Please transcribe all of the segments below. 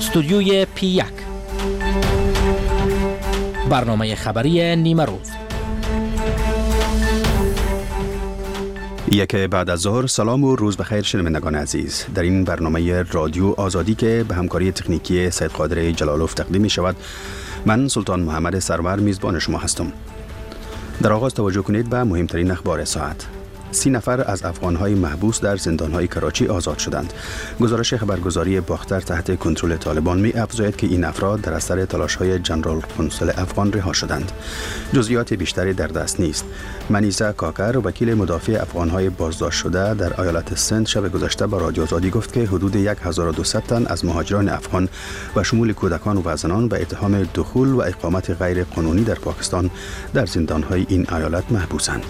استودیوی P1 برنامه خبری نیمه روز. یک بعد از ظهر. سلام و روز بخیر شنوندگان عزیز. در این برنامه رادیو آزادی که به همکاری تکنیکی سید قادر جلالوف تقدیم می شود، من سلطان محمد سرور میزبان شما هستم. در آغاز توجه کنید به مهمترین اخبار ساعت. 30 نفر از افغان‌های محبوس در زندان‌های کراچی آزاد شدند. گزارش خبرگزاری باختر تحت کنترل طالبان می‌افزاید که این افراد در اثر تلاش‌های جنرال قنصل افغان رها شدند. جزئیات بیشتری در دست نیست. منیزه کاکر، وکیل مدافع افغان‌های بازداشت شده در ایالت سند، شب گذشته به رادیو آزادی گفت که حدود 1200 تن از مهاجران افغان و شمول کودکان و زنان به اتهام دخول و اقامت غیر قانونی در پاکستان در زندان‌های این ایالت محبوسند.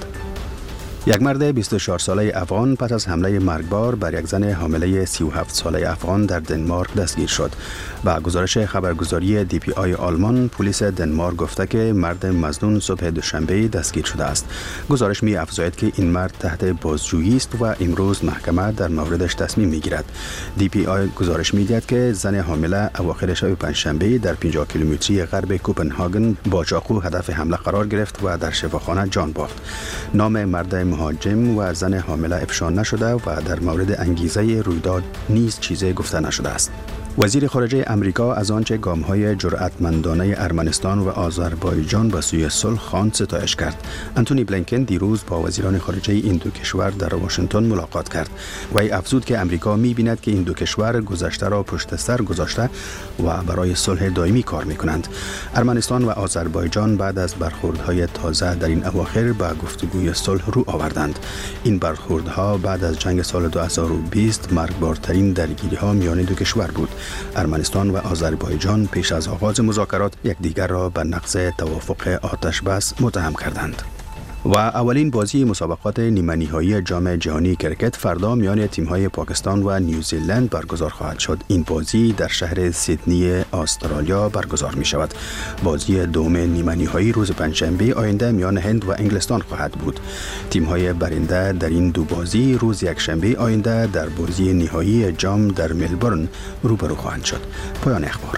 یک مرد 24 ساله افغان پس از حمله مرگبار بر یک زن حامله 37 ساله افغان در دنمارک دستگیر شد. با گزارش خبرگزاری DPI آلمان، پلیس دنمارک گفته که مرد مظنون صبح دوشنبه دستگیر شده است. گزارش می افزاید که این مرد تحت بازجویی است و امروز محکمه در موردش تصمیم می گیرد. DPI گزارش می دهد که زن حامله اواخر شب پنجشنبه در 50 کیلومتری غرب کوپنهاگن با چاقو هدف حمله قرار گرفت و در شفاخانه جان باخت. نام مرد مهاجم و زن حامله افشا نشده و در مورد انگیزه رویداد نیز چیزی گفته نشده است. وزیر خارجه امریکا از آنچه گام‌های جرأتمندانه ارمنستان و آذربایجان به سوی صلح خواند ستایش کرد. انتونی بلینکن دیروز با وزیران خارجه این دو کشور در واشنگتن ملاقات کرد. وی افزود که امریکا می‌بیند که این دو کشور گذشته را پشت سر گذاشته و برای صلح دائمی کار می‌کنند. ارمنستان و آذربایجان بعد از برخوردهای تازه در این اواخر به گفتگوی صلح رو آوردند. این برخوردها بعد از جنگ سال 2020 مرگبارترین درگیری‌ها میان دو کشور بود. ارمنستان و آذربایجان پیش از آغاز مذاکرات یکدیگر را به نقض توافق آتش بس متهم کردند. و اولین بازی مسابقات نیمه نهایی جام جهانی کرکت فردا میان تیم‌های پاکستان و نیوزیلند برگزار خواهد شد. این بازی در شهر سیدنی استرالیا برگزار می شود. بازی دوم نیمه نهایی روز پنجشنبه آینده میان هند و انگلستان خواهد بود. تیم‌های برنده در این دو بازی روز یکشنبه آینده در بازی نهایی جام در ملبورن روبرو خواهند شد. پایان اخبار.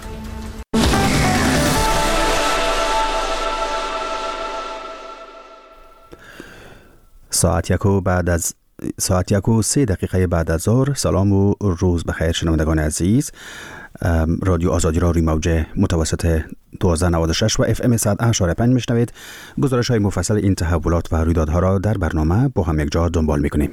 ساعت 1:03 بعد از ظهر. سلام و روز بخیر شنوندگان عزیز. رادیو آزادی را روی موج متوسط 1296 و FM 100.5 میشنوید. گزارش های مفصل این تحولات و رویدادها را در برنامه با هم یک جا دنبال میکنیم.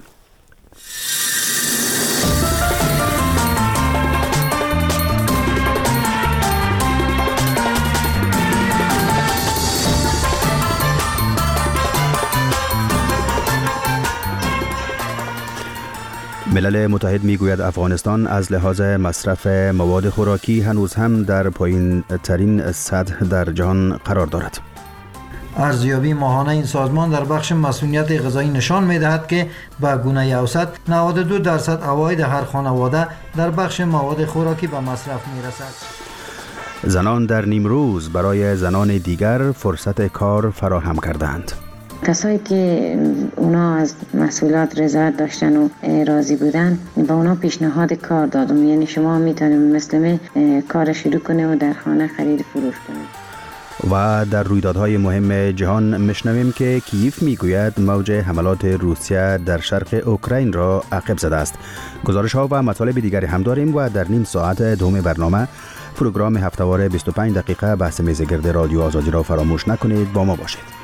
ملل متحد میگوید افغانستان از لحاظ مصرف مواد خوراکی هنوز هم در پایین ترین سطح در جهان قرار دارد. ارزیابی ماهانه این سازمان در بخش مسئولیت غذایی نشان می‌دهد که به گونه اوسط 92% عواید هر خانواده در بخش مواد خوراکی به مصرف می‌رسد. زنان در نیمروز برای زنان دیگر فرصت کار فراهم کردند. کسایی که اونا از مسئولیت رضایت داشتن و راضی بودن با اونا پیشنهاد کار دادم. یعنی شما میتونید مثل کار شروع کنه و در خانه خرید فروش کنه. و در رویدادهای مهم جهان میشنویم که کیف میگوید موج حملات روسیه در شرق اوکراین را عقب زده است. گزارش ها و مطالب دیگری هم داریم و در نیم ساعت دوم برنامه پروگرام هفته‌وار 25 دقیقه بحث میزگرد رادیو آزادی را فراموش نکنید. با ما باشید.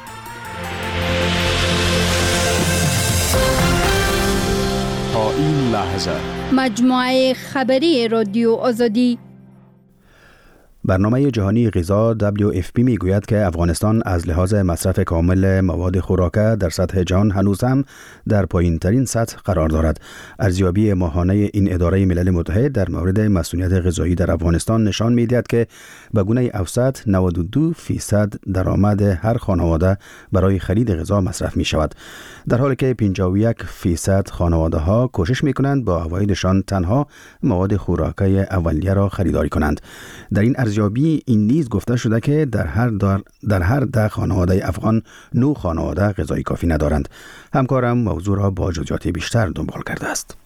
این لحظه مجموعه خبری رادیو آزادی. برنامه جهانی غذا WFP میگوید که افغانستان از لحاظ مصرف کامل مواد خوراکه در سطح جهان هنوز هم در پایین ترین سطح قرار دارد. ارزیابی ماهانه این اداره ملل متحد در مورد مسئولیت غذایی در افغانستان نشان میدهد که به گونه اوسط 92% درآمد هر خانواده برای خرید غذا مصرف می شود، در حالی که 51% خانواده ها کوشش می کنند با عوایدشان تنها مواد خوراکی اولیه را خریداری کنند. در این ارزیابی این نیز گفته شده که در هر 10 خانواده افغان 9 خانواده غذای کافی ندارند. همکارم موضوع را با جزئیات بیشتر دنبال کرده است.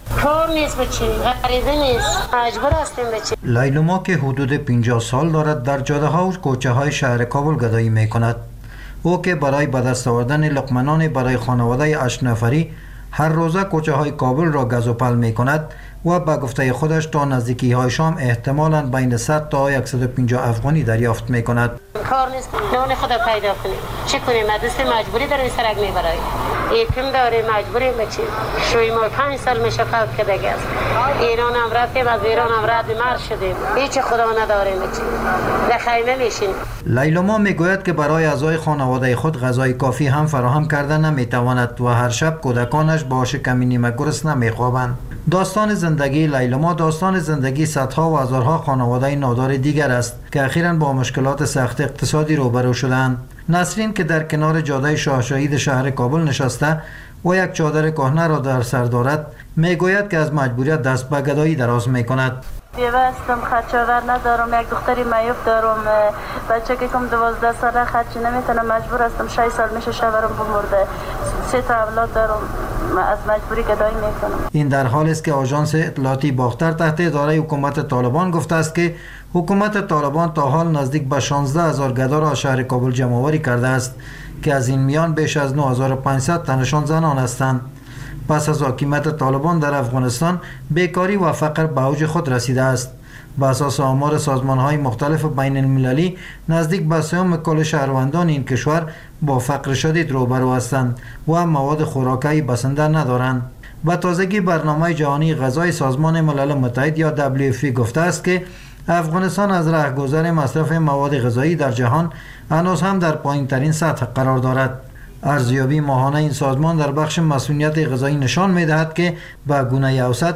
کار نیست بچی، غریبه نیست، مجبور هستیم بچی. لیلما که حدود 50 سال دارد در جاده ها و کوچه های شهر کابل گدایی می کند. او که برای به دست آوردن لقمنان برای خانواده 8 نفری هر روزه کوچه های کابل را گز و پل می کند و به گفته خودش تا نزدیکی های شام احتمالاً بین 100 تا 150 افغانی دریافت می کند. کار نیست، نان خود پیدا کنیم. چه کنیم؟ دست مجبوری داریم سرک میبریم. یکم داریم مجبوریم بچیم. شوی ما 5 سال میشه فوت کردگی است. ایران هم رفتیم، از ایران هم رد مرد شدیم. هیچ خدا نداریم بچیم. در خیمه میشیم. لیلما میگوید که برای اعضای خانواده خود غذای کافی هم فراهم کرده نمیتواند و هر شب کودکانش با شکمی نیمه گرسنه نمیخوابند. داستان زندگی لیلما داستان زندگی صدها و هزارها خانواده نادار دیگر است که اخیراً با مشکلات سخت اقتصادی روبرو شدند. نسرین که در کنار جاده شاه شهید شهر کابل نشسته و یک چادر کهنه را در سر دارد میگوید که از مجبوریت دست به گدایی دراز میکند. بیوه هستم، خرچاور ندارم، یک دختری معیوب دارم، بچه که کم 12 ساله خرچی نمیتونم، مجبور هستم 6 سال میشه شوهرم بمرده، 3 تا اولاد دارم، از مجبوری گدایی میکنم. این در حالی است که آژانس اطلاعاتی باختر تحت اداره حکومت طالبان گفته است که حکومت طالبان تا حال نزدیک به 16,000 گدا را شهر کابل جمع آوری کرده است که از این میان بیش از 9,500 تنشان زنان هستند. پس از حکومت طالبان در افغانستان بیکاری و فقر به اوج خود رسیده است. به اساس آمار سازمان‌های مختلف بین المللی نزدیک به سوم کل شهروندان این کشور با فقر شدید روبرو هستند و مواد خوراکی بسنده ندارند. به تازگی برنامه جهانی غذای سازمان ملل متحد یا WFP گفته است که افغانستان از رهگذر مصرف مواد غذایی در جهان هنوز هم در پایین‌ترین سطح قرار دارد. ارزیابی ماهانه این سازمان در بخش مسئولیت غذایی نشان می‌دهد که به گونه اوسط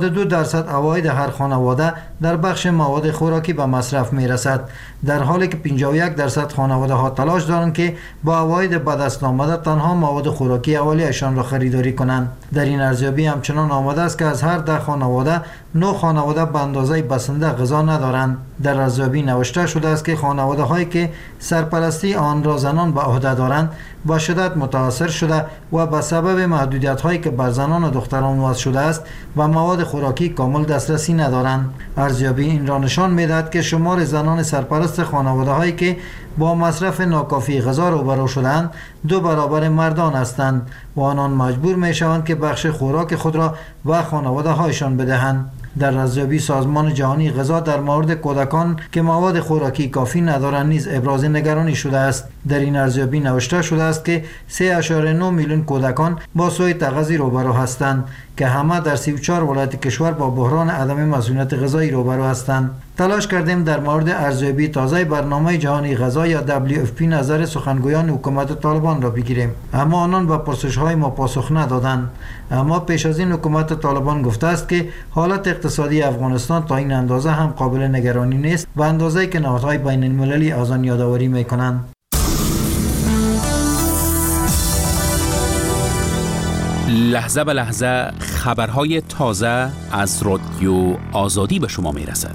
92% عواید هر خانواده در بخش مواد خوراکی به مصرف می‌رسد، در حالی که 51% خانواده‌ها تلاش دارند که با عواید به دست آمده تنها مواد خوراکی اولیه‌شان را خریداری کنند. در این ارزیابی همچنان آمده است که از هر 10 خانواده 9 خانواده به اندازه بسنده غذا ندارند. در ارزیابی نوشته شده است که خانواده‌هایی که سرپرستی آن را زنان به عهده دارند با شدت متاثر شده و به سبب محدودیت‌هایی که بر زنان و دختران وضع شده است و مواد خوراکی کامل دسترسی ندارند. ارزیابی این را نشان می‌دهد که شمار زنان سرپرست خانواده‌هایی که با مصرف ناکافی غذا روبرو شدند 2 برابر مردان هستند و آنان مجبور می‌شوند که بخش خوراک خود را به خانواده‌هایشان بدهند. در ارزیابی سازمان جهانی غذا در مورد کودکان که مواد خوراکی کافی ندارند نیز ابراز نگرانی شده است. در این ارزیابی نوشته شده است که 3.9 میلیون کودکان با سوء تغذیه روبرو هستند که همه در 34 ولایت کشور با بحران عدم مسئولیت غذایی روبرو هستند. تلاش کردیم در مورد ارزیابی تازه برنامه جهانی غذا یا WFP نظر سخنگویان حکومت طالبان را بگیریم، اما آنان به پرسش‌های ما پاسخ ندادند. اما پیش از این حکومت طالبان گفته است که حالت اقتصادی افغانستان تا این اندازه هم قابل نگرانی نیست و اندازه‌ای که نهادهای بین المللی از آن یادآوری می‌کنند. لحظه به لحظه خبرهای تازه از رادیو آزادی به شما میرسد.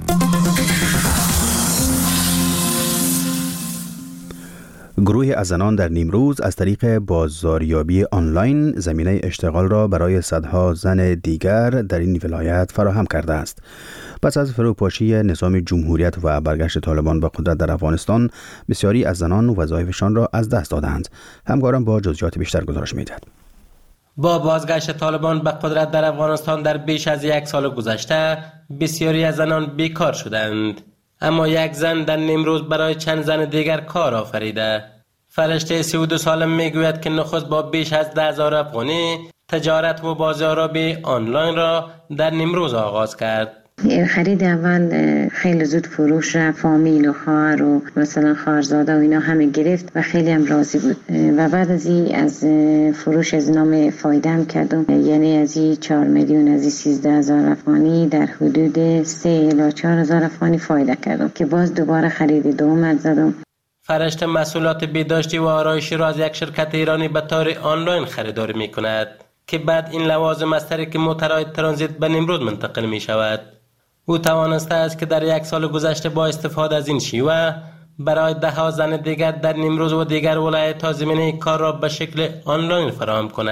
گروهی از زنان در نیمروز از طریق بازاریابی آنلاین زمینه اشتغال را برای صدها زن دیگر در این ولایت فراهم کرده است. پس از فروپاشی نظام جمهوریت و برگشت طالبان به قدرت در افغانستان، بسیاری از زنان وظایفشان را از دست دادند. همکارم با جزئیات بیشتر گزارش می‌دهد. با بازگشت طالبان به قدرت در افغانستان در بیش از 1 سال گذشته، بسیاری از زنان بیکار شدند. اما یک زن در نیمروز برای چند زن دیگر کار آفریده. فرشته 32 ساله میگوید که نخست با بیش از 10,000 افغانی تجارت و بازاریابی آنلاین را در نیمروز آغاز کرد. خرید اول خیلی زود فروش را فامیل و خواهر و مثلا خواهرزاده و اینا همه گرفت و خیلی هم راضی بود. و بعد از این از فروش از نام فایده هم کردم، یعنی از این 4 میلیون از این 13,000 افغانی در حدود 3 الی 4,000 افغانی فایده کردم که باز دوباره خرید دوم زدم. فرشته مسئولات بهداشتی و آرایشی را از یک شرکت ایرانی به طور آنلاین خریداری می کند که بعد این لوازم از طریق موترهای ترانزیت به نیمروز منتقل می شود. او توانسته است که در 1 سال گذشته با استفاده از این شیوه برای 10 زن دیگر در نیمروز و دیگر ولایت‌ها زمینه کار را به شکل آنلاین فراهم کند.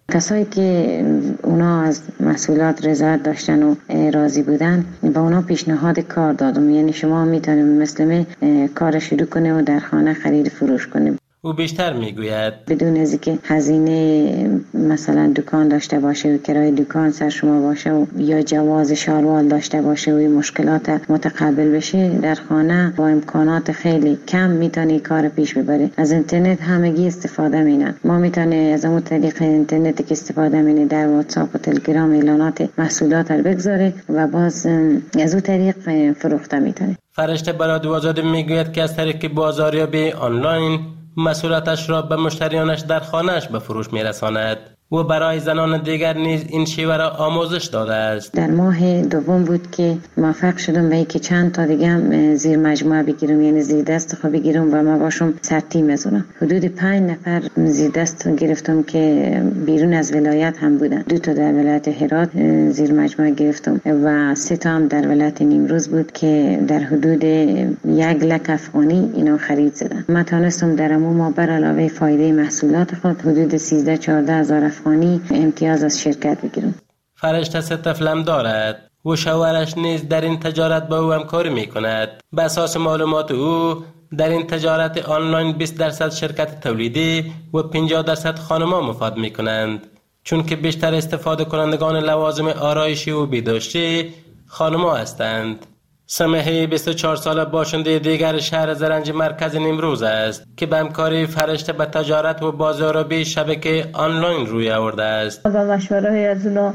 کسایی که اونا از محصولات رضایت داشتن و راضی بودن با اونا پیشنهاد کار دادم. یعنی شما میتونید مثل کار شروع کنه و در خانه خرید فروش کنه. او بیشتر میگوید بدون از اینکه هزینه مثلا دکان داشته باشه و کرای دکان سر شما باشه و یا جواز شاروال داشته باشه و مشکلات متقابل بشه، در خانه با امکانات خیلی کم میتونی کار پیش ببره. از اینترنت همگی استفاده مینن. ما میتونی از اون طریق اینترنتی که استفاده مینه در واتساپ و تلگرام اعلانات محصولات رو بگذاره و باز از اون طریق فروخته میتونه. فرشته برادو آزاد میگوید که از طریق بازاریابی آنلاین محصولاتش را به مشتریانش در خانهش به فروش میرساند و برای زنان دیگر نیز این شیوه را آموزش داده است. در ماه دوم بود که موفق شدم به اینکه چند تا دیگه هم زیر مجموعه بگیرم، یعنی زیر دست خود بگیرم و ما باشم سرتیم بزنم. حدود 5 نفر زیر دست گرفتم که بیرون از ولایت هم بودن. 2 تا در ولایت هرات زیر مجموعه گرفتم و 3 تا هم در ولایت نیمروز بود که در حدود 1 لک افغانی اینا خرید زدن. من تونستم در ما بر علاوه فایده محصولات خود حدود 13-14 هزار افغانی امتیاز از شرکت بگیرم. فرشته 3 طفلم دارد و شوهرش نیز در این تجارت با او همکاری میکند. به اساس معلومات او در این تجارت آنلاین 20% شرکت تولیدی و 50% خانم‌ها مفاد میکنند، چون که بیشتر استفاده کنندگان لوازم آرایشی و بهداشتی خانم‌ها هستند. سمیحه 24 ساله باشنده دیگر شهر زرنج مرکز نیمروز است که به همکاری فرشته به تجارت و بازاریابی شبکه آنلاین روی آورده است. با مشوره از اونا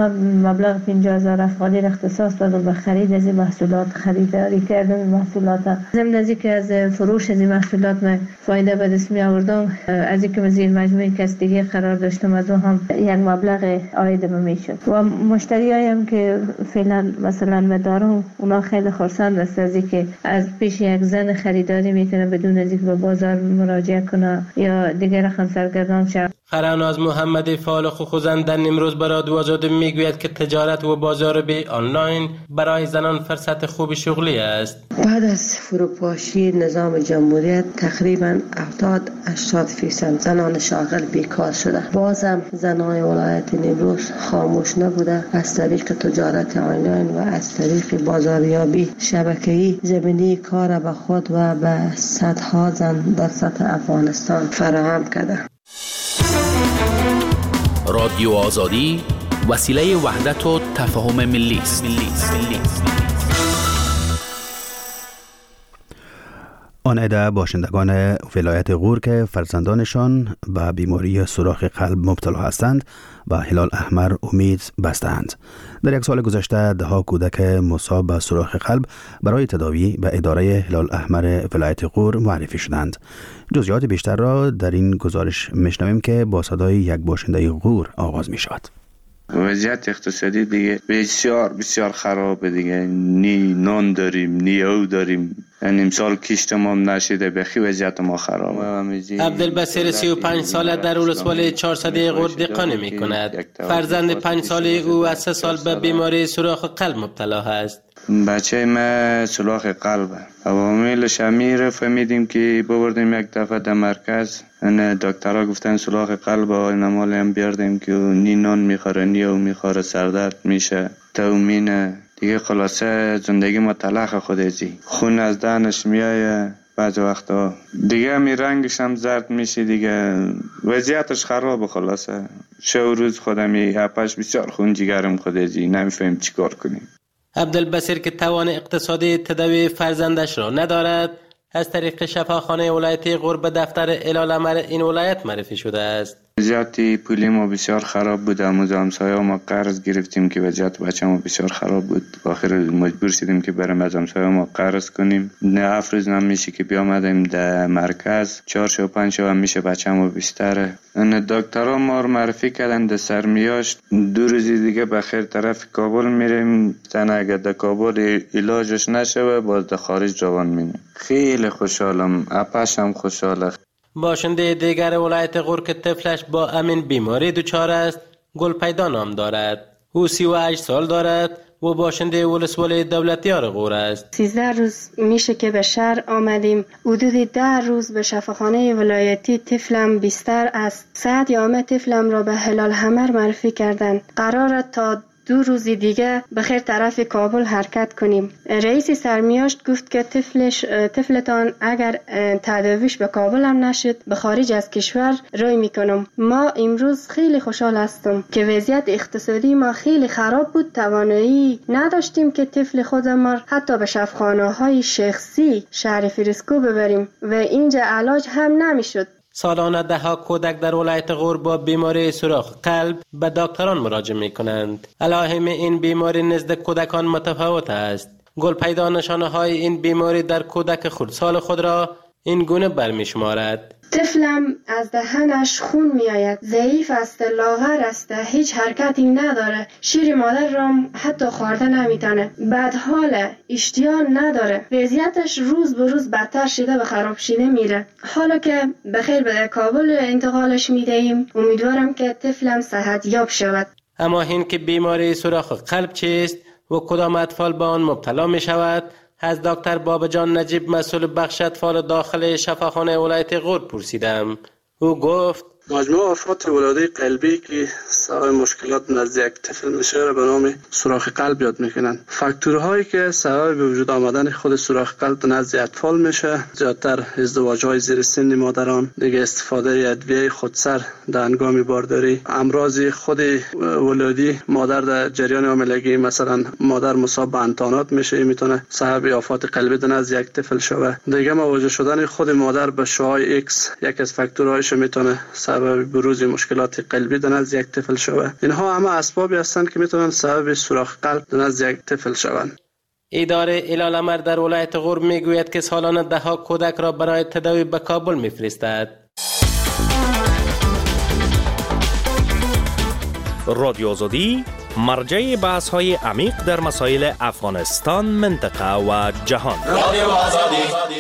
مبلغ 50,000 افغانی اختصاص دادم به خرید از این محصولات، خریداری کردم این محصولات. ضمن از اینکه از فروش از این محصولات من فایده به دست می آوردم، از اینکه زیر مجموعه کسبی قرار داشتم از اون هم یک مبلغ عاید میشد و مشتریایم که فعلا مثلا مدارم اونا خیلی خرسند است از اینکه از پیش یک زن خریداری میتونه بدون از اینکه به بازار مراجعه کنه یا دیگر رقم سرگردان شه. خراناز محمد فالخ خوزند در نیمروز برای دوازده میگوید که تجارت و بازاریابی آنلاین برای زنان فرصت خوب شغلی است. بعد از فروپاشی نظام جمهوریت تقریبا 70-80% زنان شاغل بیکار شده. بازم زنان ولایت نیمروز خاموش نبوده. از طریق تجارت آنلاین و از طریق بازاریابی شبکه‌ای زمینی کار به خود و به صدها زن در سطح افغانستان فراهم کرده. رادیو آزادی وسیله وحدت و تفاهم ملی است. آن عده باشندگان ولایت غور که فرزندانشان به بیماری سوراخ قلب مبتلا هستند و هلال احمر امید بستند. در 1 سال گذشته دهها کودک مصاب به سوراخ قلب برای تداوی به اداره هلال احمر ولایت غور معرفی شدند. جزئیات بیشتر را در این گزارش میشنویم که با صدای یک باشنده غور آغاز می شود. وضعیت اقتصادی دیگه بسیار خرابه دیگه. نی نان داریم نی او داریم. یعنی امسال کشت ما نشده، بخی وضعیت ما خرابه. عبدالبصیر 35 ساله در ولسوالی 400 غور دهقانی می کند. فرزند 5 ساله او از 3 سال به بیماری سوراخ قلب مبتلا است. بچه ما سوراخ قلبه. عواملش امیر فهمیدیم که ببردیم یک دفعه در مرکز. دکترها گفتن سوراخ قلب نمال هم بیاردیم که نی نان میخوره نی او میخوره، سردرد میشه، تومینه دیگه. خلاصه زندگی ما تلخ خودزی، خون از دهنش میایه بعض وقتا دیگه، می رنگش هم زرد میشه دیگه. وضعیتش خرابه. خلاصه شو روز خودمی هپش بسیار خون جگرم خودزی، نمیفهم چی کار کنیم. عبدالبصیر که توان اقتصادی تداوی فرزندش را ندارد، از طریق شفاخانه ولایت غور به دفتر هلال احمر این ولایت معرفی شده است. وضعیت پولی ما بسیار خراب بود. از همسایه ما قرض گرفتیم که وضعیت بچه ما بسیار خراب بود. آخر مجبور شدیم که بریم از همسایه ما قرض کنیم. نه افروز نمیشه که بیامدیم در مرکز 4 شو 5 شو هم میشه بچه ما بیشتره. دکترها ما رو معرفی کردن در سرمیاش 2 روز دیگه بخیر طرف کابل میریم. زنه اگر در کابل علاجش نشه باز در خارج جوان مینیم. خیلی خوشحالم، اپش هم خوشحاله. باشنده دیگر ولایت غور که طفلش با امین بیماری دچار است، گلپیدا نام دارد. او 38 سال دارد و باشنده ولسوالی دولتیار غور است. 13 روز میشه که به شهر آمدیم. حدود 10 روز به شفاخانه ولایتی طفلم بیستر است. ساعت یامه طفلم را به هلال حمر معرفی کردند. قراره تا 2 روز دیگه به خیر طرف کابل حرکت کنیم. رئیس سرمیاشت گفت که طفلتان اگر تداویش به کابل هم نشد به خارج از کشور روی میکنم. ما امروز خیلی خوشحال هستم که وضعیت اقتصادی ما خیلی خراب بود. توانایی نداشتیم که طفل خودمان حتی به شفاخانه های شخصی شهر فریسکو ببریم و اینجا علاج هم نمیشد. سالانه ده‌ها کودک در ولایت غور با بیماری سوراخ قلب به دکتران مراجعه می کنند. علائم این بیماری نزد کودکان متفاوت است. گل پیدا نشانه های این بیماری در کودک خردسال خود را این گونه برمی شمارد: طفلم از دهنش خون می آید، ضعیف است، لاغر است، هیچ حرکتی نداره، شیر مادر را حتی خورده نمیتونه، بدحاله، اشتها نداره، وضعیتش روز به روز بدتر شده و خراب شده میره. حالا که بخیر به کابل انتقالش میدهیم، امیدوارم که طفلم صحت یاب شود. اما این که بیماری سوراخ قلب چیست و کدام اطفال به آن مبتلا می شود، از دکتر بابجان نجیب مسئول بخش اطفال داخل شفاخانه ولایت غور پرسیدم. او گفت مجموع آفات ولادت قلبی که سبب مشکلات نزد یک طفل میشه را به نام سوراخ قلب یاد میکنن. فاکتورهایی که سبب به وجود آمدن خود سوراخ قلب نزد اطفال میشه زیادتر ازدواج‌های زیر سن مادران، دیگه استفاده ادویه خودسر در هنگام بارداری، امراض خود ولادی مادر در جریان حاملگی، مثلا مادر مصاب به انتانات میشه، میتونه سبب آفات قلبی نزد یک طفل شوه. دیگه مواجه شدن خود مادر به شعاع ایکس یک از فاکتورهایش میتونه سبب بروز مشکلات قلبی در نزد یک طفل شود. اینها همه اسبابی هستند که میتونن سبب سوراخ قلب در نزد یک طفل شوند. اداره الالمر در ولایت غور میگوید که سالانه ده‌ها کودک را برای تداوی به کابل میفرستد. رادیو آزادی مرجع بحث‌های عمیق در مسائل افغانستان، منطقه و جهان. رادیو آزادی.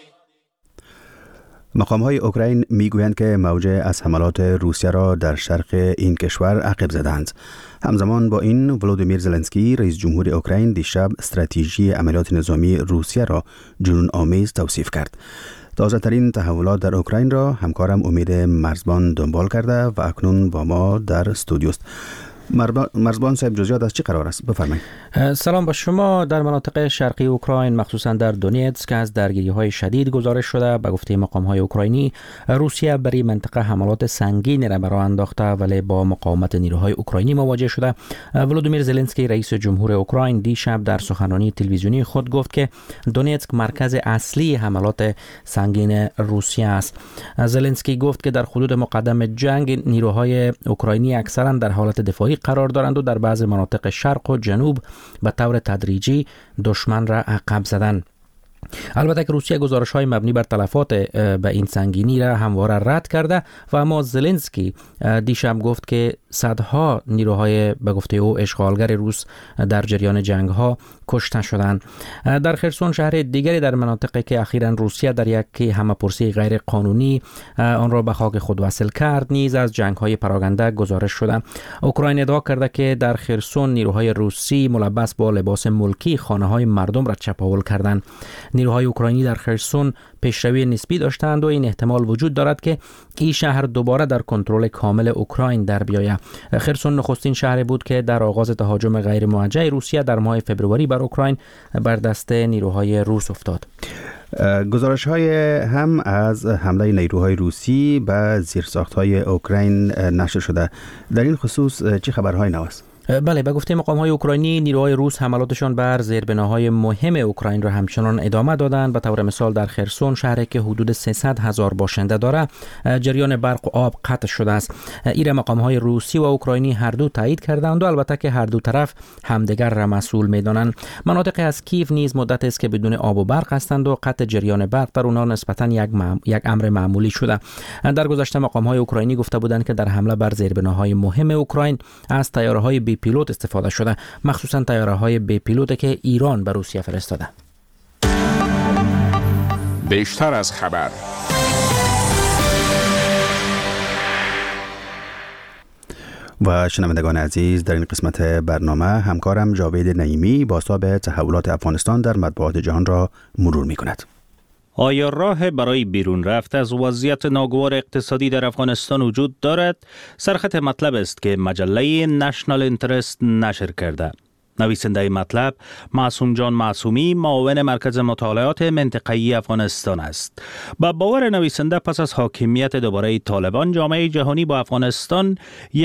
مقام‌های اوکراین میگویند که موجه از حملات روسیه را در شرق این کشور عقب زدند. همزمان با این ولودیمیر زلنسکی رئیس جمهور اوکراین دیشب استراتژی عملیات نظامی روسیه را جنون آمیز توصیف کرد. تازه ترین تحولات در اوکراین را همکارم امید مرزبان دنبال کرده و اکنون با ما در استودیو است. مرزبان صاحب، جزئیات از چی قرار است؟ بفرمایید. سلام با شما. در مناطق شرقی اوکراین مخصوصا در دونیتسک از درگیری‌های شدید گزارش شده. به گفته مقام‌های اوکراینی روسیه بر این منطقه حملات سنگین را راه انداخته ولی با مقاومت نیروهای اوکراینی مواجه شده. ولودیمیر زلنسکی رئیس جمهور اوکراین دیشب در سخنرانی تلویزیونی خود گفت که دونیتسک مرکز اصلی حملات سنگین روسیه است. زلنسکی گفت که در حدود مقدم جنگ نیروهای اوکراینی اکثرا در حالت دفاعی قرار دارند و در بعض مناطق شرق و جنوب به طور تدریجی دشمن را عقب زدند. البته که روسیه گزارش‌های مبنی بر تلفات به این سنگینی را همواره رد کرده و اما زلنسکی دیشب گفت که صدها نیروهای به گفته او اشغالگر روس در جریان جنگ‌ها کشته شدند. در خرسون شهر دیگری در مناطقی که اخیراً روسیه در یک همه‌پرسی غیر قانونی آن را به خاک خود وصل کرد نیز از جنگ‌های پراکنده گزارش شده. اوکراین ادعا کرده که در خرسون نیروهای روسی ملبس با لباس ملکی خانه‌های مردم را چپاول کردند. نیروهای اوکراینی در خرسون پیشروی نسبی داشتند و این احتمال وجود دارد که این شهر دوباره در کنترل کامل اوکراین در بیاید. خرسون نخستین شهری بود که در آغاز تهاجم غیر موجه روسیه در ماه فوریه بر اوکراین بر دست نیروهای روس افتاد. گزارش‌های هم از حمله نیروهای روسی به زیرساخت‌های اوکراین نشر شده. در این خصوص چه خبرهای نو است؟ بله، به گفته مقام‌های اوکراینی نیروهای روس حملاتشان بر زیربناهای مهم اوکراین را همچنان ادامه دادند. به طور مثال در خرسون شهری که حدود 300,000 باشنده دارد جریان برق و آب قطع شده است. این مقام‌های روسی و اوکراینی هر دو تایید کردند و البته که هر دو طرف همدیگر را مسئول می‌دانند. مناطق از کیف نیز مدت است که بدون آب و برق هستند و قطع جریان برق در آنها نسبتاً یک امر معمولی شده. در گذشته مقام‌های اوکراینی گفته بودند که در حمله بر زیربناهای مهم اوکراین از طیاره‌های بی پیلوت استفاده شده، مخصوصا طیاره‌های بی پیلوت که ایران به روسیه فرستاده. بیشتر از خبر. و شنوندگان عزیز، در این قسمت برنامه همکارم جاوید نعیمی بازتاب تحولات افغانستان در مطبوعات جهان را مرور می کند. آیا راه برای بیرون رفت از وضعیت ناگوار اقتصادی در افغانستان وجود دارد؟ سرخط مطلب است که مجله نشنال اینترست نشر کرده. نویسنده مطلب معصوم جان معصومی، معاون مرکز مطالعات منطقه‌ای افغانستان است. با باور نویسنده پس از حاکمیت دوباره طالبان، جامعه جهانی با افغانستان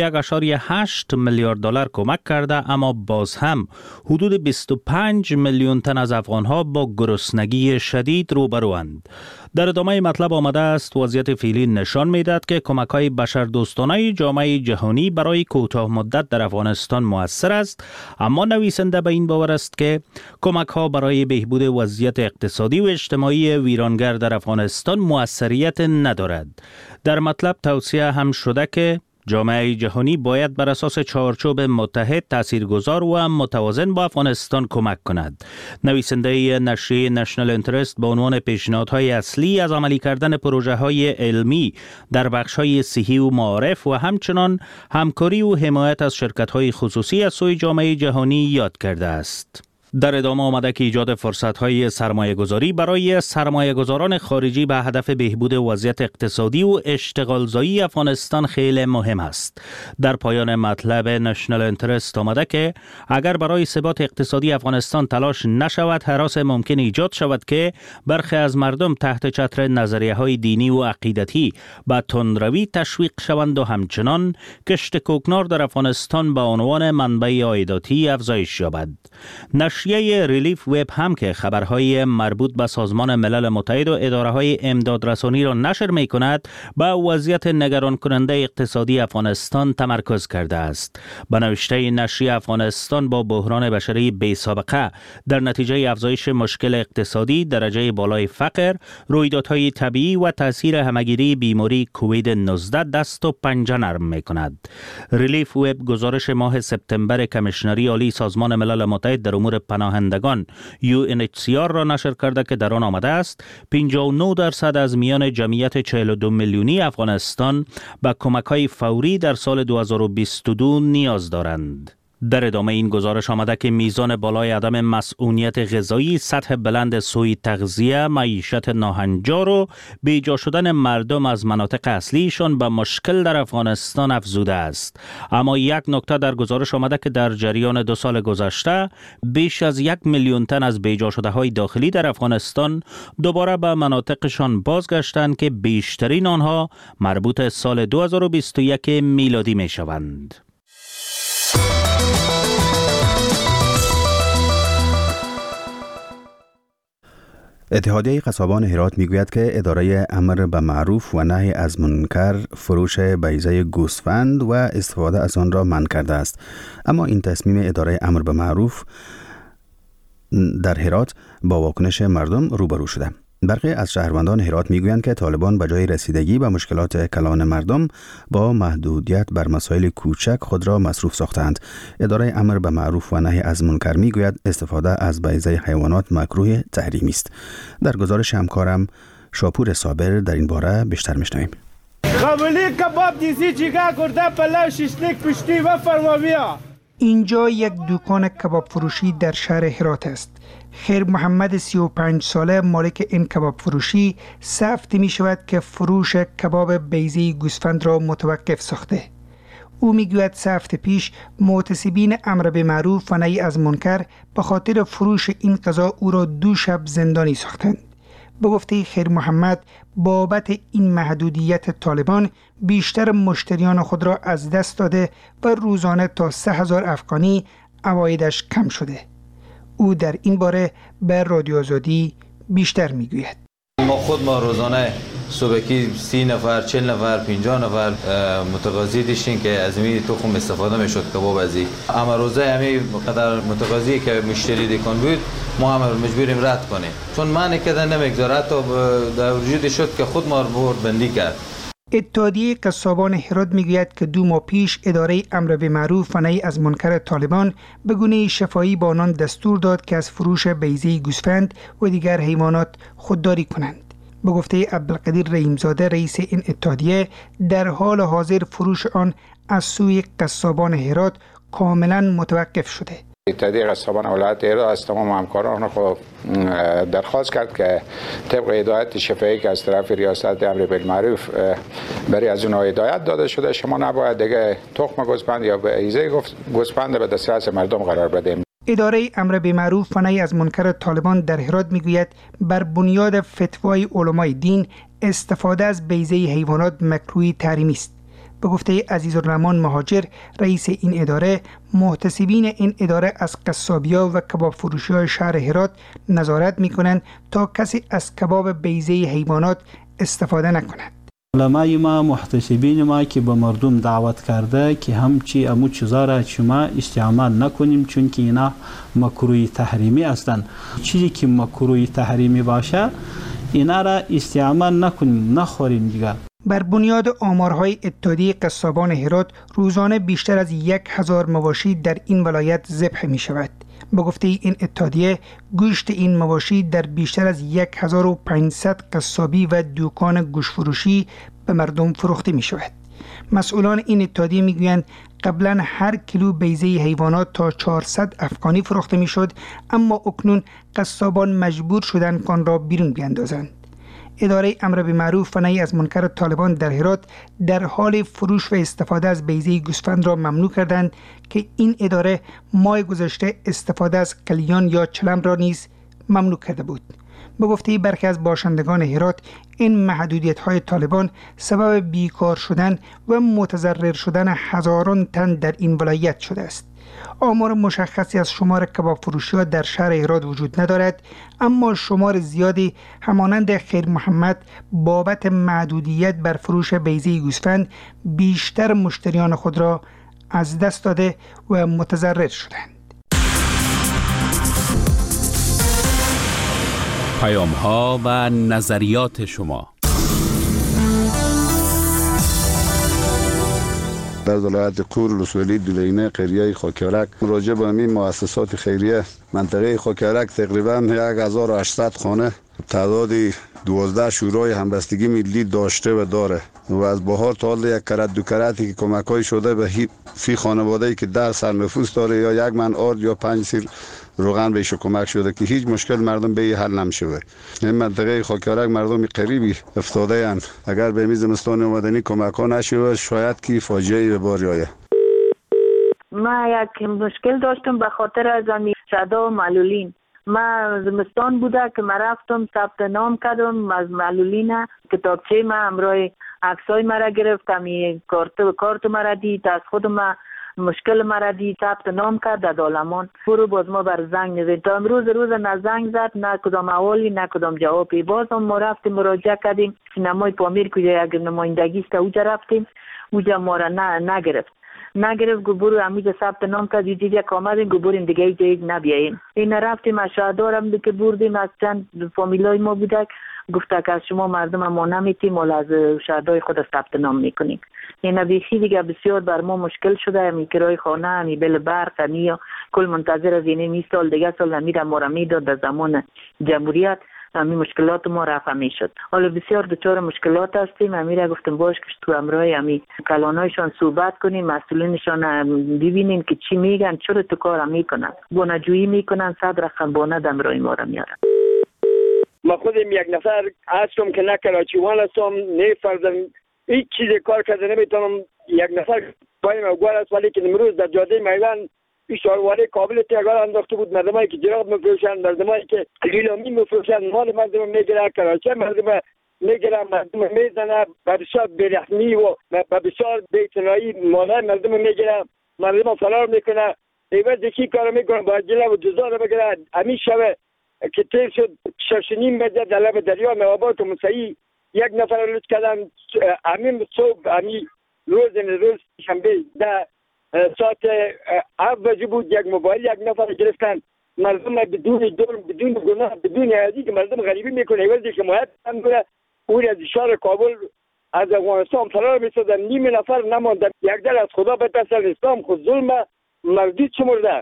1.8 میلیارد دلار کمک کرده، اما باز هم حدود 25 میلیون تن از افغانها با گرسنگی شدید روبروند. در ادامه مطلب آمده است وضعیت فعلی نشان می‌دهد که کمک‌های بشردوستانه جامعه جهانی برای کوتاه مدت در افغانستان مؤثر است، اما نویسنده به این باور است که کمک‌ها برای بهبود وضعیت اقتصادی و اجتماعی ویرانگر در افغانستان موثریت ندارد. در مطلب توصیه هم شده که جامعه جهانی باید بر اساس چارچوب متحد، تاثیرگذار و متوازن با افغانستان کمک کند. نویسنده نشریه نشنال اینترست با عنوان پیشنهادهای اصلی از عملی کردن پروژه‌های علمی در بخش‌های صحی و معارف و همچنان همکاری و حمایت از شرکت‌های خصوصی از سوی جامعه جهانی یاد کرده است. در ادامه آمده که ایجاد فرصت‌های سرمایه‌گذاری برای سرمایه‌گذاران خارجی به هدف بهبود وضعیت اقتصادی و اشتغالزایی افغانستان خیلی مهم است. در پایان مطلب نشنال اینترست آمده که اگر برای ثبات اقتصادی افغانستان تلاش نشود، هراس ممکن ایجاد شود که برخی از مردم تحت چتر نظریه‌های دینی و عقیدتی به تندروی تشویق شوند و همچنان کشت کوکنار در افغانستان به عنوان منبع عایداتی افزایش یابد. نشریه ریلیف وب هم که خبرهای مربوط به سازمان ملل متحد و اداره‌های امدادرسانی را نشر می‌کند، به وضعیت نگران کننده اقتصادی افغانستان تمرکز کرده است. به نوشته نشریه، افغانستان با بحران بشری بی‌سابقه در نتیجه افزایش مشکل اقتصادی، درجه بالای فقر، رویدادهای طبیعی و تاثیر همگیری بیماری کووید 19 دست و پنجه نرم می‌کند. ریلیف وب گزارش ماه سپتامبر کمیشنری عالی سازمان ملل متحد در امور پناهندگان UNHCR را نشر کرده که در آن آمده است 59% از میان جمعیت 42 میلیونی افغانستان به کمک‌های فوری در سال 2022 نیاز دارند. در ادامه این گزارش آمده که میزان بالای عدم مسئولیت غذایی، سطح بلند سوء تغذیه، معیشت ناهنجار و بیجا شدن مردم از مناطق اصلیشان به مشکل در افغانستان افزوده است. اما یک نکته در گزارش آمده که در جریان 2 سال گذشته بیش از 1 میلیون تن از بیجا شده های داخلی در افغانستان دوباره به مناطقشان بازگشتند که بیشترین آنها مربوط سال 2021 میلادی می شوند. اتحادیه قصابان هرات میگوید که اداره امر به معروف و نهی از منکر فروش بیضه گوسفند و استفاده از آن را منع کرده است. اما این تصمیم اداره امر به معروف در هرات با واکنش مردم روبرو شده. برخی از شهروندان هرات میگویند که طالبان به جای رسیدگی به مشکلات کلان مردم با محدودیت بر مسائل کوچک خود را مصروف ساختند. اداره امر به معروف و نهی از منکر میگوید استفاده از بیضه حیوانات مکروه تحریمی است. در گزارش همکارم شاپور صابر در این باره بیشتر میشنویم. قبولی کباب دیزی چیکار کرده پلاو شیشلیک پشتی و فرماویا. اینجا یک دکان کباب فروشی در شهر هرات است. خیر محمد 35 ساله مالک این کباب فروشی 3 هفته می شود که فروش کباب بیضه گوسفند را متوقف ساخته. او می گوید 3 هفته پیش معتصبین امر به معروف و نهی از منکر به خاطر فروش این غذا او را 2 شب زندانی ساختند. به گفته خیر محمد بابت این محدودیت طالبان بیشتر مشتریان خود را از دست داده و روزانه تا 3000 افغانی عوایدش کم شده. او در این باره به رادیو آزادی بیشتر میگوید. ما روزانه صبحی 30 نفر 40 نفر 50 نفر متقاضی داشتیم که از این تخم استفاده میشد کباب ازی. اما روزه همین قدر متقاضی که مشتری دکان بود ما هم مجبوریم رد کنیم چون معنی کردن نمیگذاره تا در وجود شد که خود ما رو بندی کرد. اتحادیه قصابان هرات میگوید که 2 ماه پیش اداره امر به معروف و نهی از منکر طالبان به گونه شفاهی با آنان دستور داد که از فروش بیضه گوسفند و دیگر حیوانات خودداری کنند. به گفته عبدالقدیر رحیمزاده رئیس این اتحادیه در حال حاضر فروش آن از سوی قصابان هرات کاملا متوقف شده. اتحادیه قصابان ولایت هرات از تمام همکاران خود درخواست کرد که طبق هدایت شفاهی که از طرف ریاست امر بالمعروف برای از اونها هدایت داده شده، شما نباید دیگه تخم گوسفند یا بیضه گوسفند به دسترس مردم قرار بدیم. اداره امر بالمعروف و نهی از منکر طالبان در هرات میگوید بر بنیاد فتوای علمای دین استفاده از بیضه حیوانات مکروه تحریمی است. به گفته عزیزالرحمن مهاجر رئیس این اداره، محتسبین این اداره از قصابی‌ها و کباب فروشی‌های شهر هرات نظارت می‌کنند تا کسی از کباب بیضه حیوانات استفاده نکند. علمای ما، محتسبین ما که به مردم دعوت کرده که همو چیزا را شما استعمال نکنیم چون که اینا مکروه تحریمی هستند. چیزی که مکروه تحریمی باشه اینا را استعمال نکنیم، نخوریم دیگه. بر بنیاد آمارهای اتحادیه قصابان هرات روزانه بیشتر از 1000 مواشی در این ولایت ذبح می شود. به گفته این اتحادیه گوشت این مواشی در بیشتر از 1500 قصابی و دکان گوشت فروشی به مردم فروخته می شود. مسئولان این اتحادیه می گویند قبلا هر کیلو بیضه حیوانات تا 400 افغانی فروخته می شد، اما اکنون قصابان مجبور شدند آن را بیرون بیندازند. اداره امر بالمعروف و نهی از منکر طالبان در هرات در حال فروش و استفاده از بیضه گوسفند را ممنوع کردند که این اداره ماه گذشته استفاده از کلیان یا چلم را نیز ممنوع کرده بود. به گفته برخی از باشندگان هرات این محدودیت‌های طالبان سبب بیکار شدن و متضرر شدن هزاران تن در این ولایت شده است. آمار مشخصی از شمار کباب فروشی‌ها در شهر هرات وجود ندارد، اما شمار زیادی همانند خیر محمد بابت محدودیت بر فروش بیضه گوسفند بیشتر مشتریان خود را از دست داده و متضرر شدند. پیام‌ها و نظریات شما در ولایت قور لسولی دولینه قریه خاکیارک راجع به همین مؤسسات خیریه منطقه خاکیارک تقریبا 1800 خانه تعدادی 12 شورای همبستگی ملی داشته و داره و از بهار تا حال یک کرت دو کرتی که کمک‌های شده به فی خانواده‌ای که 10 سر نفوس داره یا 1 من آرد یا 5 سیر روغن بهش کمک شده که هیچ مشکل مردم به حل نمیشه. این منطقه خاکیارک مردم قریبی افتاده اند. اگر به زمستان اومدنی کمک ها نشه شاید که فاجعه به بار آید. ما یک مشکل داشتم به خاطر از شدا و معلولین. ما زمستان بوده که ما رفتم ثبت نام کردم از معلولین، کتابچه ما همراه عکسای مرا گرفت، می کارت مرا دید، از خود ما مشکل مرا دید، ثبت نام کرد در دالمان. برو باز ما بر زنگ نزد تا امروز نه زنگ زد، نه کدام احوالی، نه کدام جوابی. باز ما رفتیم مراجعه کردیم سینمای پامیر کجا یک نمایندگی است اونجا رفتیم، اونجا ما را نگرفت برو همینجا ثبت نام کرد، یک آمدیم بریم دیگه جایی نبیاییم. این رفتیم از شهردارم که بردیم، از چند فامیلای ما بودک گفته که از شما مردم ما نمیتیم ولی از شهردار خود ثبت نام میکنیم. این بیخی دیگه بسیار بر ما مشکل شده. همی کرای خانه، همی بل برق، همی کل منتظر از این 20 سال دیگه سال نمیره ما را میداد در زمان جمهوریت. همی مشکلات ما رفع میشد. حالا بسیار دچار مشکلات هستیم. همی را گفتم باش که تو امروز همی کلانایشان صحبت کنیم، مسئولینشان ببینیم که چی میگن، چرا تو کار میکنن، بونجویی میکنن، صد رقم بونه دمرای ما را میارن. ما خودم یک نفر هستم که نه کراچیوان هستم، نه فرزن هیچ چیز کار کرده نمیتونم. یک نفر پایم اوگوار است ولی که امروز در جاده میوان اشارواره کابل تیگار انداخته بود. مردمایی که جراب میفروشن، مردمایی که لیلامی میفروشن، مال مردم میگیرن، کراچی مردم میگیرن، مردم میزنن، بسیار بیرحمی و بسیار بی‌اعتنایی مال مردم میگیرن، مردم فرار میکنن. ایوز یکی کار میکنن با جله و جزا رو بگیرن. همین شب که تیر شد 6:30 بجه در لب دریا نوابات و مسیحی یک نفر رو لطف کردن. همین صبح همین روز شنبه در ساعت 7 بجه بود یک موبایل یک نفر گرفتن. مردم بدون جرم، بدون گناه، بدون عادی که مردم غریبی میکنه. ایوزی که حمایت میکنه او از شهر کابل از افغانستان فرار می‌شدن. نیم نفر نمانده. یک در از خدا بترسن، اسلام خود ظلم مردود شمرده.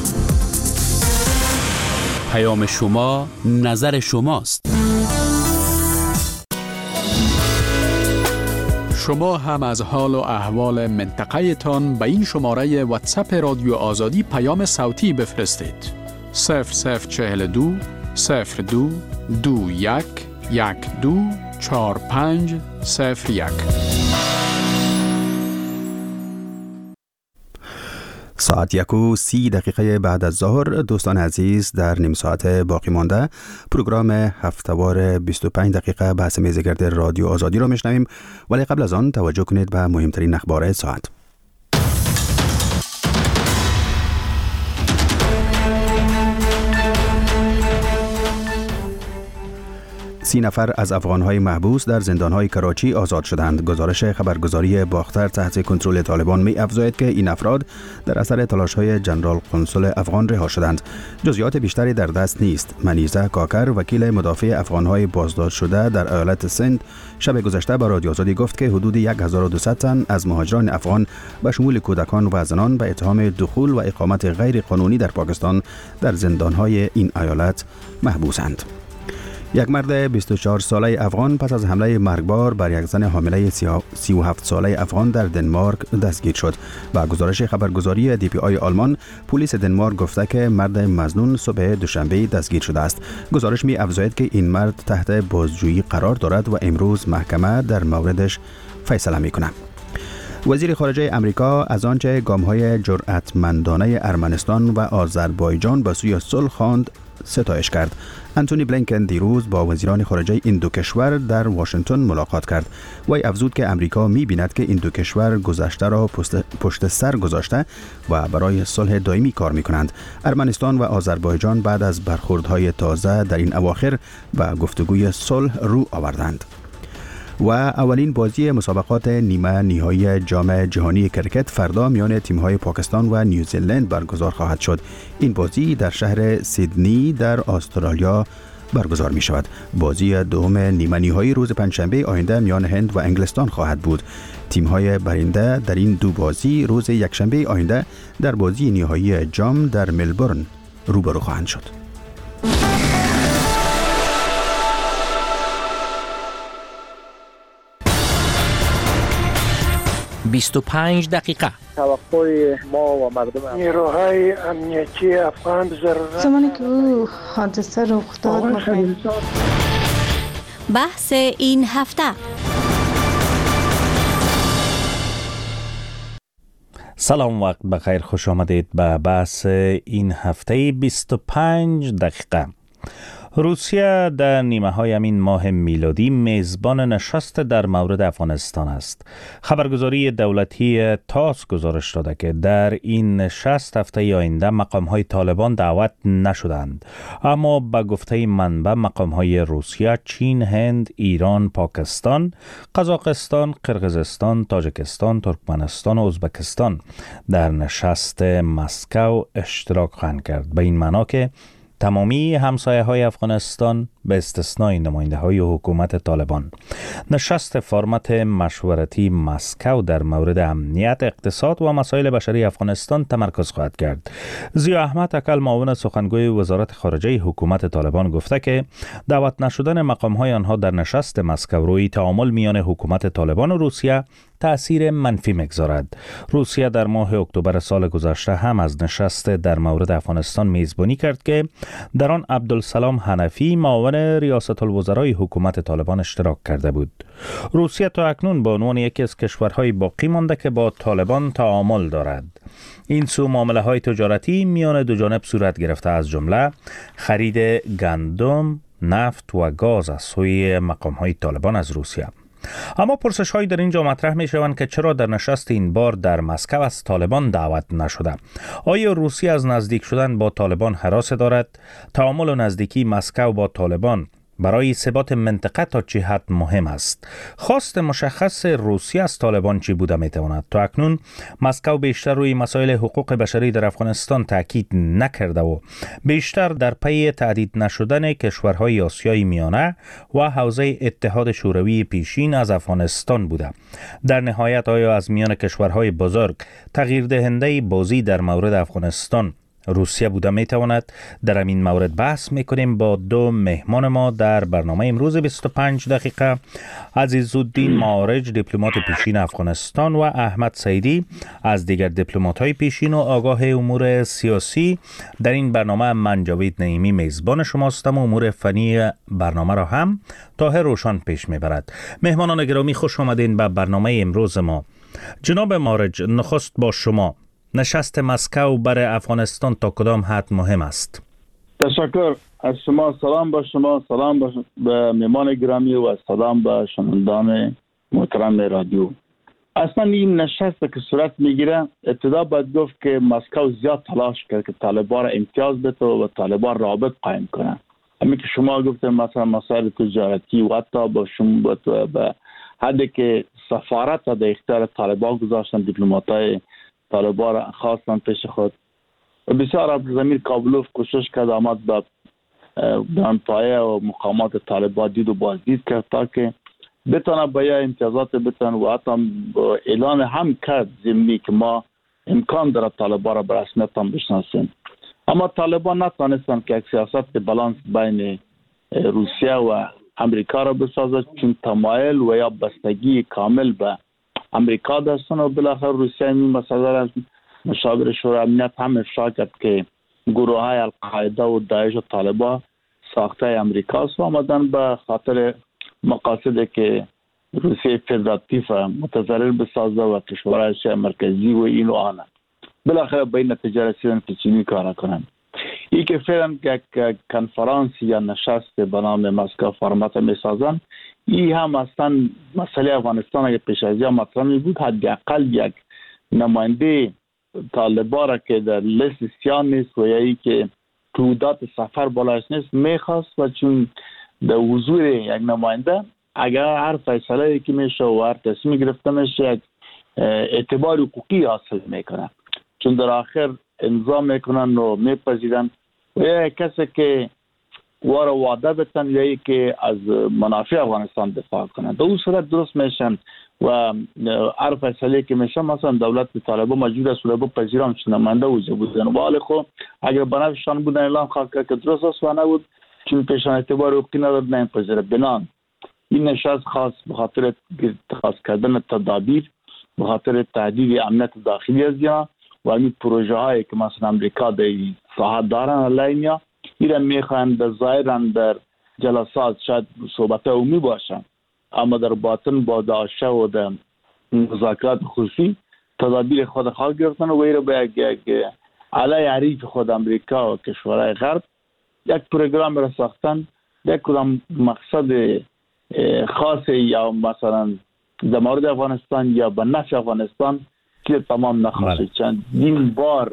پیام شما نظر شماست. شما هم از حال و احوال منطقه تان به این شماره واتساپ رادیو آزادی پیام صوتی بفرستید. 0042 02 21 12 45 01. ساعت 1:30 بعد از ظهر. دوستان عزیز، در نیم ساعت باقی مانده پروگرام هفتهوار 25 دقیقه بحث میزگرد رادیو آزادی را میشنویم، ولی قبل از آن توجه کنید به مهمترین اخبار ساعت. 30 نفر از افغانهای محبوس در زندانهای کراچی آزاد شدند. گزارش خبرگزاری باختر تحت کنترل طالبان می افزاید که این افراد در اثر تلاش‌های جنرال قنصل افغان رها شدند. جزئیات بیشتری در دست نیست. منیزه کاکر، وکیل مدافع افغانهای بازداشت شده در ایالت سند، شب گذشته به رادیو آزادی گفت که حدود 1200 تن از مهاجران افغان به شمول کودکان و زنان به اتهام دخول و اقامت غیر قانونی در پاکستان در زندانهای این ایالت محبوسند. یک مرد 24 ساله افغان پس از حمله مرگبار بر یک زن حامله 37 ساله افغان در دنمارک دستگیر شد. با گزارش خبرگزاری دی پی آی آلمان، پلیس دنمارک گفته که مرد مظنون صبح دوشنبه دستگیر شده است. گزارش می افزاید که این مرد تحت بازجویی قرار دارد و امروز محکمه در موردش فیصله می کند. وزیر خارجه امریکا از آنچه گام‌های جرأتمندانه ارمنستان و آذربایجان به سوی صلح خواند ستایش کرد. انتونی بلینکن دیروز با وزیران خارجه این دو کشور در واشنگتن ملاقات کرد. وی افزود که امریکا می‌بیند که این دو کشور گذشته را پشت سر گذاشته و برای صلح دائمی کار می‌کنند. ارمنستان و آذربایجان بعد از برخوردهای تازه در این اواخر به گفتگوی صلح رو آوردند. و اولین بازی مسابقات نیمه نهایی جام جهانی کرکت فردا میان تیم‌های پاکستان و نیوزیلند برگزار خواهد شد. این بازی در شهر سیدنی در استرالیا برگزار می شود. بازی دوم نیمه نهایی روز پنجشنبه آینده میان هند و انگلستان خواهد بود. تیم‌های برنده در این دو بازی روز یکشنبه آینده در بازی نهایی جام در ملبورن روبرو خواهند شد. 25 دقیقه. توقع ما و مردم نیروهای امنیتی افغان ضرورت زمانی که او حادثه رخ داد بحث این هفته. سلام، وقت بخیر، خوش آمدید به بحث این هفته 25 دقیقه. روسیه در نیمه های همین ماه میلادی میزبان نشست در مورد افغانستان است. خبرگزاری دولتی تاس گزارش داده که در این نشست هفته آینده مقام های طالبان دعوت نشدند، اما به گفته منبع مقام های روسیه، چین، هند، ایران، پاکستان، قزاقستان، قرقیزستان، تاجیکستان، ترکمنستان و ازبکستان در نشست مسکو اشتراک خواهند کرد. به این معنا که تمامی همسایه های افغانستان به استثنای نماینده های حکومت طالبان. نشست فرمت مشورتی مسکو در مورد امنیت، اقتصاد و مسائل بشری افغانستان تمرکز خواهد کرد. ضیا احمد اکل، معاون سخنگوی وزارت خارجه حکومت طالبان، گفته که دعوت نشدن مقام های آنها در نشست مسکو روی تعامل میان حکومت طالبان و روسیه تأثیر منفی میگذارد. روسیه در ماه اکتبر سال گذشته هم از نشست در مورد افغانستان میزبانی کرد که در آن عبدالسلام حنفی، معاون ریاست الوزرای حکومت طالبان، اشتراک کرده بود. روسیه تا اکنون به عنوان یکی از کشورهای باقی مانده که با طالبان تعامل دارد. این سو معامله های تجارتی میان دو جانب صورت گرفته، از جمله خرید گندم، نفت و گاز از سوی مقام های طالبان از روسیه. اما پرسش هایی در اینجا مطرح می شوند که چرا در نشست این بار در مسکو از طالبان دعوت نشده؟ آیا روسیه از نزدیک شدن با طالبان هراس دارد؟ تعامل و نزدیکی مسکو با طالبان برای ثبات منطقه تا چه حد مهم است؟ خواست مشخص روسیه از طالبان چی بوده میتواند؟ تا اکنون مسکو بیشتر روی مسائل حقوق بشری در افغانستان تاکید نکرده و بیشتر در پی تهدید نشدن کشورهای آسیای میانه و حوزه اتحاد شوروی پیشین از افغانستان بوده. در نهایت آیا از میان کشورهای بزرگ تغییر دهنده بازی در مورد افغانستان روسیه بوده میتواند در این مورد بحث میکنیم با دو مهمان ما در برنامه امروز 25 دقیقه. عزیزالدین معارج دیپلمات پیشین افغانستان و احمد سیدی از دیگر دیپلمات‌های پیشین و آگاه امور سیاسی. در این برنامه من جاوید نعیمی میزبان شماستم و امور فنی برنامه را هم طاهر روشن پیش میبرد. مهمانان گرامی خوش آمدین به برنامه امروز ما. جناب معارج، نخست با شما، نشست مسکو برای افغانستان تا کدام حد مهم است؟ تشکر از شما. سلام به شما، سلام به مهمان گرامی و سلام به شنوندگان محترم رادیو. اصلا این نشست که صورت میگیره، ابتدا باید گفت که مسکو زیاد تلاش کرد که طالبان را امتیاز بده و طالبان رابط قائم کنه. همین که شما گفتن مثلا مسائل تجارتی و حتی با شما به حدی که سفارت را در اختیار طالبان گذاشتن، دیپلماتای طالبان را خواستن پیش خود. بسیار عبدالضمیر کابلوف کوشش کرد آمد به دانپایه و مقامات طالبان دید و بازدید کرد تا که بتونه به امتیازات بتونه و حتی اعلان هم کرد ضمنی که ما امکان داره طالبان را به رسمیت هم بشناسیم. اما طالبان نتونستن که یک سیاست بالانس بین روسیه و امریکا را بسازد، چون تمایل و یا بستگی کامل به امریکا داشتن و بالاخره روسیه این مسئله را مشاور شورای امنیت هم افشا کرد که گروه های القاعده و داعش و طالبان ساخته امریکاست و آمدن به خاطر مقاصدی که روسیه فدراتیو متضرر بسازه و کشورهای مرکزی و این و آن. بالاخره به این نتیجه رسیدن که چینی کار کنن. این که فعلا یک کنفرانس یا نشست به نام مسکو فرمت میسازن، این هم اصلا مسئله افغانستان اگه پیش از یا مطرح می بود، حداقل یک نماینده طالبان را که در لیست سیاه نیست و یا ای که تعداد سفر بالاش نیست میخواست و چون در حضور یک نماینده اگر هر فیصله که میشه و هر تصمیم گرفته میشه یک اعتبار حقوقی حاصل میکنه، چون در آخر امضا میکنن و میپذیرن و یا کسی که وعده بتن یا ای که از منافع افغانستان دفاع کنن، در اون صورت درست میشن و هر فیصله که میشه مثلا دولت طالبان مجبور است و بپذیرن چون نماینده وجود بودن و حال خب اگر بنفشان بودن اعلام خواهد کرد که درست است و نبود چون پیشان اعتبار حقوقی ندارد نمیپذیره. بنان این نشست خاص به خاطر اتخاذ کردن تدابیر به خاطر تهدید امنیت داخلی از اینا و این پروژه هایی که مثلا امریکا در ساحت دارن علینا ایران میخواهند در ظاهرا در جلسات شاید صحبت عمومی باشن، اما در باطن با داعش و در مذاکرات خصوصی تدابیر خود خواهد گرفتن و ایران به یک علیه حریف خود امریکا و کشورهای غرب یک پروگرام را ساختن، یک کدام مقصد خاص یا مثلا در مورد افغانستان یا به نفع افغانستان که تمام نخواهد. چند این بار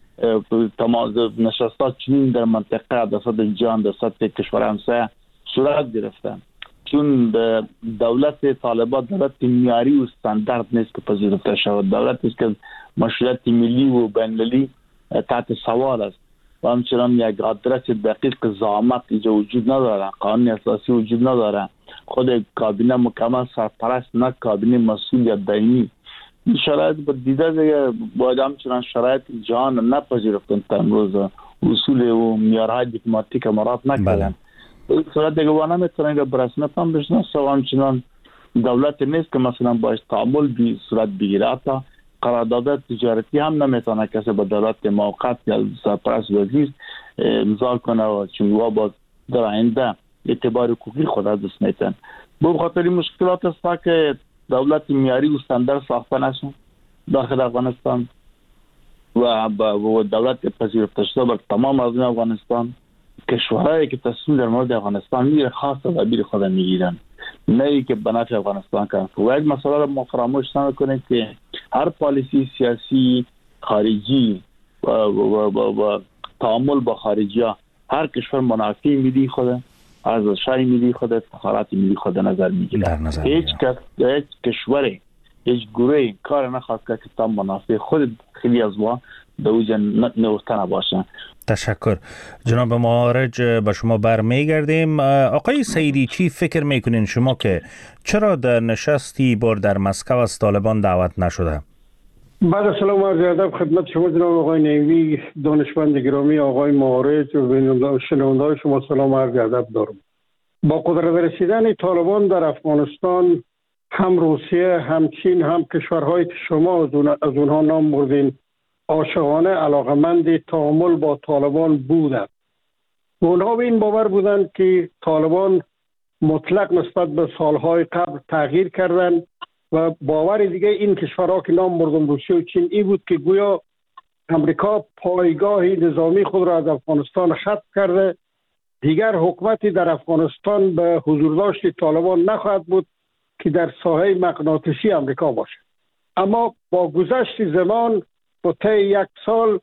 تمام نشستات چنین در منطقه در سطح جهان در سطح کشور همسایه صورت گرفتن، چون دولت طالبان دولت معیاری و استاندارد نیست که پذیرفته شود، دولتی است که مشروعیت ملی و بین‌المللی تحت سوال است و همچنان یک آدرس دقیق ضابط اینجا وجود نداره، قانون اساسی وجود نداره، خود کابینه مکمل سرپرست نه کابینه مسئول یا دائمی. این شرایط با دیده دیگه باید همچنان شرایط جهان نپذیرفتن تا امروز اصول و معیارهای دیپلماتیک مراد نکردن. این صورت دیگه وانا میتونن که برسمیت هم بشناسه و همچنان دولت نیست که مثلا باید تعامل بی صورت بگیره، حتی قرارداد تجارتی هم نمیتونه کسی با دولت موقت یا سرپرست وزیر امضا کنه و چون وا باز در آینده اعتبار حقوقی خود از دست میتن. به خاطر این مشکلات است که دولت معیاری و استاندارد ساخته نشد داخل افغانستان و دولت پذیرفته شده بر تمام مردم افغانستان. کشورهایی که تصمیم در مورد افغانستان میگیره خاص تدابیر خود میگیرن، نه ای که به نفع افغانستان کنن. و یک مسئله را ما فراموش نکنیم که هر پالیسی سیاسی خارجی و تعامل با خارجی ها هر کشور منافع ملی خود ارزش‌های ملی خود افتخارات ملی خود نظر میگیره. هیچ کشوری هیچ گروهی کار نخواهد که تا منافع خود خیلی از ما در اوجه نوشته نباشه. تشکر. جناب معارج به شما برمیگردیم. آقای سیدی چی فکر میکنین شما که چرا در نشستی بار در مسکو از طالبان دعوت نشده؟ بعد سلام و عرض ادب خدمت شما جناب آقای نعیمی، دانشمند گرامی، آقای معارج و شنونده‌های شما سلام و عرض ادب دارم. با قدرت رسیدن طالبان در افغانستان هم روسیه هم چین هم کشورهایی که شما از اونها نام بردین عاشقانه علاقمند تعامل با طالبان بودند. اونها به این باور بودند که طالبان مطلق نسبت به سالهای قبل تغییر کردند و باور دیگه این کشورها که نام بردم روسیه و چین این بود که گویا امریکا پایگاه نظامی خود را از افغانستان ختم کرده، دیگر حکومتی در افغانستان به حضور داشت طالبان نخواهد بود که در ساحه مغناطیسی امریکا باشد. اما با گذشت زمان با طی یک سال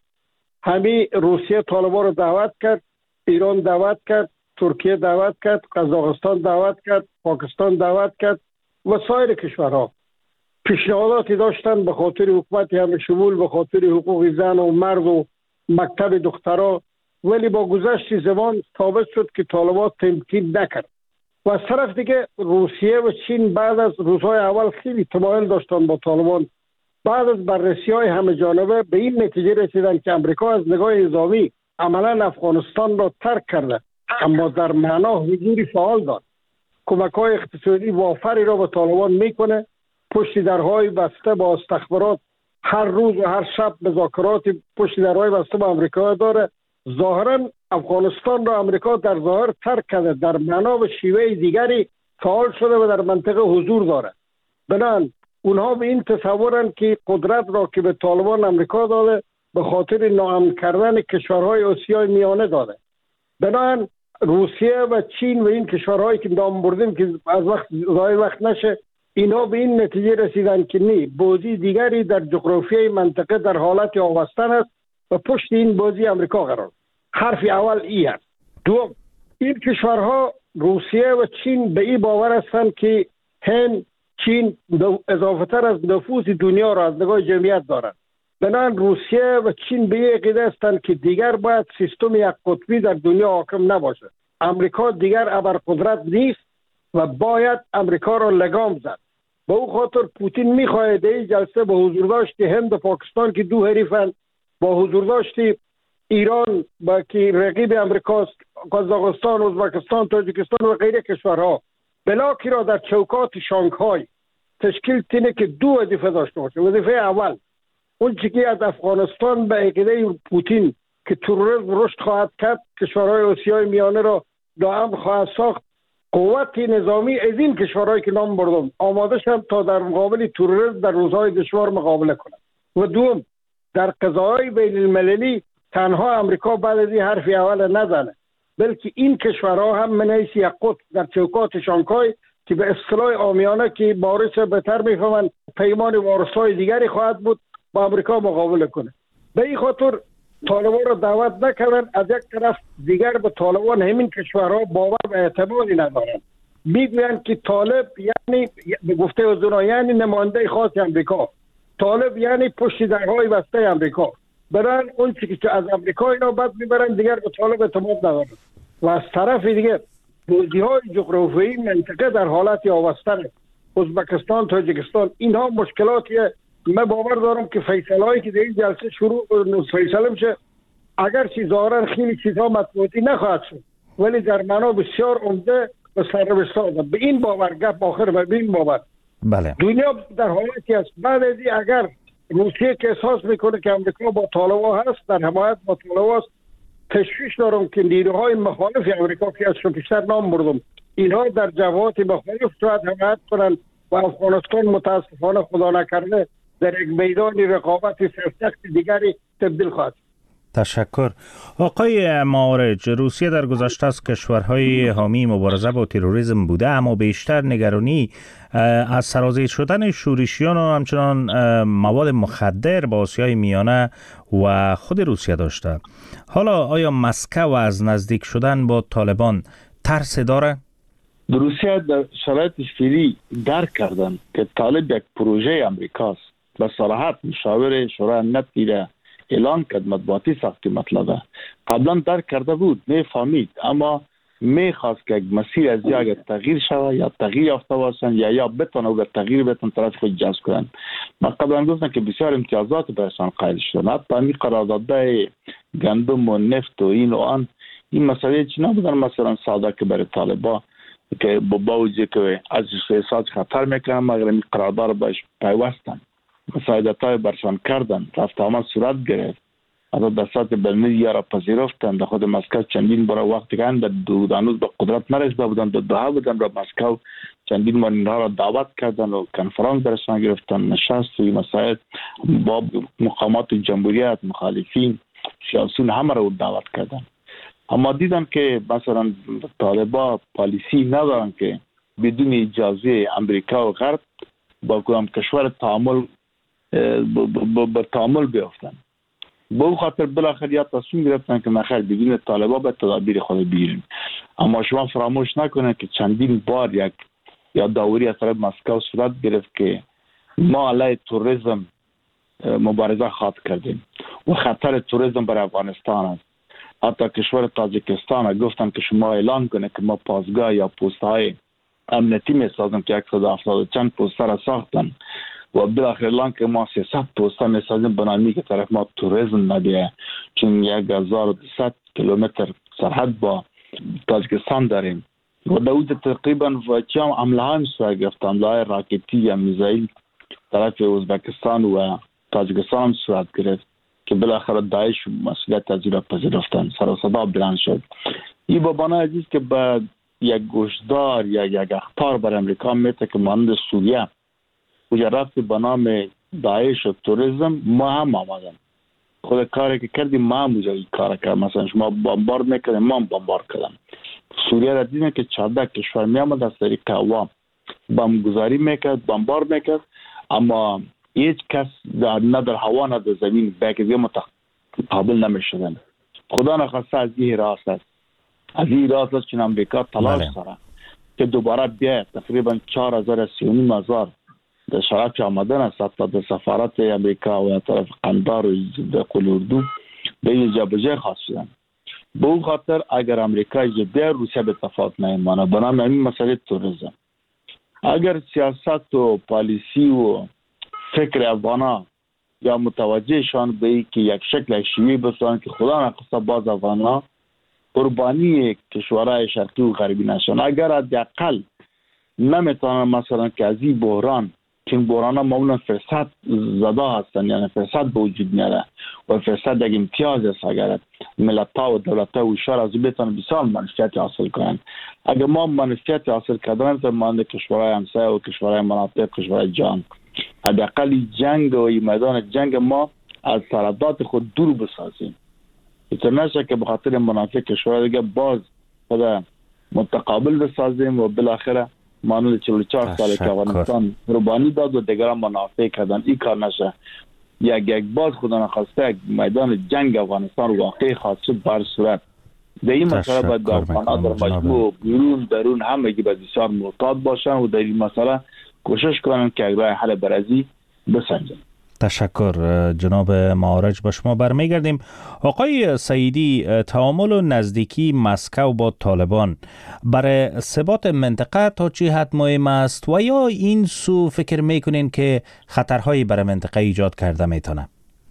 همه روسیه طالبان را دعوت کرد، ایران دعوت کرد، ترکیه دعوت کرد، قزاقستان دعوت کرد، پاکستان دعوت کرد و سایر کشورها پیشنهاداتی داشتند به خاطر حکومت همه شمول، به خاطر حقوق زن و مرد و مکتب دخترها، ولی با گذشت زمان ثابت شد که طالبان تمکین نکرد. و از طرف دیگه روسیه و چین بعد از روزهای اول خیلی تمایل داشتن با طالبان، بعد از بررسی‌های همه جانبه به این نتیجه رسیدن که امریکا از نگاه نظامی عملا افغانستان را ترک کرده، اما در معنا حضور فعال دارد. کمک‌های اقتصادی وافری را به طالبان میکنه، پشت درهای بسته با استخبارات هر روز و هر شب مذاکرات پشت درهای بسته با امریکا داره. ظاهرا افغانستان را امریکا در ظاهر ترک کرده، در معنا و شیوه دیگری فعال شده و در منطقه حضور داره. بنابراین اونها به این تصورن که قدرت را که به طالبان امریکا داده به خاطر ناامن کردن کشورهای آسیای میانه داده. بنابراین روسیه و چین و این کشورهایی که نام بردیم که از وقت ضایع وقت نشه، اینا به این نتیجه رسیدن که نه، بازی دیگری در جغرافیای منطقه در حالت آوستن است و پشت این بازی امریکا قرار. حرف اول ای است. دوم، این کشورها روسیه و چین به این باور هستند که هند، چین اضافه تر از نفوذ دنیا را از نگاه جمعیت دارند. بنابراین روسیه و چین به این عقیده هستند که دیگر باید سیستم یک قطبی در دنیا حاکم نباشه. امریکا دیگر ابرقدرت نیست و باید امریکا را لگام زد. به او خاطر پوتین میخواهد در این جلسه با حضور داشت هند و پاکستان که دو حریفند، با حضور داشت ایران با که رقیب امریکاست، قزاقستان، ازبکستان، تاجیکستان و غیره کشورها بلاکی را در چوکات شانگهای تشکیل تینه که دو وظیفه داشته باشه. وظیفه اول اون چیزی از افغانستان به عقیده پوتین که تروریسم رشد خواهد کرد، کشورهای آسیای میانه را دائم خواهد ساخت، قوت نظامی از این کشورهایی که نام بردم آماده شدند تا در مقابل تروریسم در روزهای دشوار مقابله کنند. و دوم، در قضاهای بین المللی تنها امریکا بعد از این حرف اول نزنه، بلکه این کشورها هم من حیث یک قطب در چوکات شانگهای که به اصطلاح عامیانه که بارش بهتر میفهمند پیمان وارسای دیگری خواهد بود با امریکا مقابله کنه. به این خاطر طالبان را دعوت نکردن. از یک طرف دیگر به طالبان همین کشورها باور و اعتمادی ندارند. میگویند که طالب یعنی به گفته اونا یعنی نماینده خاص امریکا، طالب یعنی پشت درهای بسته امریکا. برن اون چیزی که از امریکا اینا بعد میبرن دیگر به طالب اعتماد ندارن. و از طرف دیگه بازی‌های جغرافیایی منطقه در حالت آوستن، ازبکستان، تاجیکستان، اینها مشکلاتیه. من باور دارم که فیصله‌ای که در این جلسه شروع فیصله میشه، اگر چیز ظاهرا خیلی چیزها مطبوعاتی نخواهد شد ولی در معنا بسیار عمده و سربسته. به این باور گپ آخر و به این باور بله دنیا در حالتی است. بعد از این اگر روسیه که احساس میکنه که امریکا با طالبان هست، در حمایت با طالبان است، تشویش دارم که نیروهای مخالف امریکا که از پیشتر نام بردم اینها در جبهات مخالف شاید حمایت کنند و افغانستان متاسفانه خدا نکرده در یک میدان رقابت سرسخت دیگری تبدیل خواهد. تشکر. آقای معارج، روسیه در گذشته از کشورهای حامی مبارزه با تروریسم بوده، اما بیشتر نگرانی از سرازیر شدن شورشیان و همچنان مواد مخدر با آسیای میانه و خود روسیه داشته. حالا آیا مسکو از نزدیک شدن با طالبان ترس داره؟ روسیه در شرایط فعلی درک کردن که طالب یک پروژه امریکاست. به صراحت مشاور شورای امنیت دیده اعلان کرد، مطبوعاتی ساخت که مطلبه قبلا درک کرده بود، نفهمید، اما میخواست که مسیر از جای تغییر شود یا تغییر یافته باشند یا بتونه او تغییر بتون طرف خود جذب کنند. ما قبلا گفتم که بسیار امتیازات برشان قائل شدن. حتی همین قراردادهای گندم و نفت و این و آن، این مسئله چی نبودن مثلا ساده که برای طالبا که با وجود که از اقتصاد خطر میکنن مگر این قرارداد باش پیوستن مساعدتای برشان کردن، رفت آمد صورت گرفت، حتی دستات بلمید را پذیرفتن. در خود مسکو چندین برای وقتی که در دانوز به قدرت نرسیده بودن، در دوحه بودن، را مسکو چندین بار اینها را دعوت کردن و کنفرانس درشان گرفتن، نشست و این مسائل با مقامات جمهوریت، مخالفین، سیاسیون همه را دعوت کردن. اما دیدن که مثلا طالبا پالیسی ندارن که بدون اجازه امریکا و غرب با کدام کشور تعامل بیافتن. به او خاطر بالاخره یا تصمیم گرفتن که نخیر بدون طالبا به تدابیر خود بگیریم. اما شما فراموش نکنید که چندین بار یک یا داوری از طرف مسکو صورت گرفت که ما علیه توریسم مبارزه خواهد کردیم و خطر توریسم برای افغانستان است. حتی کشور تاجیکستان گفتن که شما اعلان کنه که ما پاسگاه یا پست‌های امنیتی می‌سازیم که 170 چند پست را ساختن و بالاخره اعلان که ما 300 پست می‌سازیم بنامی که طرف ما توریسم نبیه، چون 1200 کیلومتر سرحد با تاجیکستان داریم و داود تقریبا وچام عملهان صورت گرفت، عملهای راکتی یا میزایل طرف ازبکستان و تاجیکستان صورت گرفت که بالاخره داعش مسئولیت از این را پذیرفتن، سر و صدا بلند شد. این با بنای عزیز که به یک گوشدار یا یک اخطار بر امریکا میته که مانند سوریه کجا رفت به نام داعش و توریسم ما هم آمدن. خود کاری که کردیم ما هم این کار کرد. مثلا شما بمبارد میکردیم ما هم بمبارد کردیم. سوریه را دیدیم که 14 کشور میامد از طریق هوا بمبگذاری میکرد، بمبارد میکرد، اما هیچ کس نه در هوا نه در زمین بکیزی متقابل نمیشدن. خدا نخواسته از این راست است. از این راست است چون امریکا تلاش داره که دوباره بیاید. تقریبا 4,000 در شرایط آمدن است حتی در سفارت امریکا و طرف قندار و قلوردو به این جابجه خواست شدن. به اون خاطر اگر امریکا بیاید روسیه به تفاوت نمیمانه. بنابراین این مسئله توریسم اگر سیاست و پالیسی و فکر افغانا یا متوجهشان به ای که یک شکل شیوه بسازن که خدا نخواسته باز افغانا قربانی کشورهای شرقی و غربی نشن. اگر حداقل نمیتونن مثلا که از این بحران که این بحران ها معمولا فرصت زده هستن، یعنی فرصت به وجود میاره و فرصت یک امتیاز است. اگر ملت ها و دولت ها و شهر از بتونن بسیار منفعت حاصل کنن. اگر ما منفعت حاصل کردن تا مانند کشورهای همسایه و کشورهای مناطق، کشورهای جهان، حداقل جنگ و میدان جنگ ما از سرحدات خود دور بسازیم. اینطور نشه که به خاطر منافع کشورهای دیگه باز خود متقابل بسازیم و بالاخره مانند 44 سال که افغانستان قربانی داد و دیگران منافع کردن. این کار نشه. یک باز خدا نخواسته میدان جنگ افغانستان واقعی خاصه بر صورت در این مسئله باید افغان‌ها در مجموع بیرون درون همگی باید بسیار محتاط باشن و در این مسئله کوشش کنن که راه حل برازی بسنجن. تشکر جناب معارج. با شما برمیگردیم. آقای سعیدی، تعامل و نزدیکی مسکو با طالبان برای ثبات منطقه تا چه حد مهم است و یا این سو فکر میکنین که خطرهایی برای منطقه ایجاد کرده میتونه؟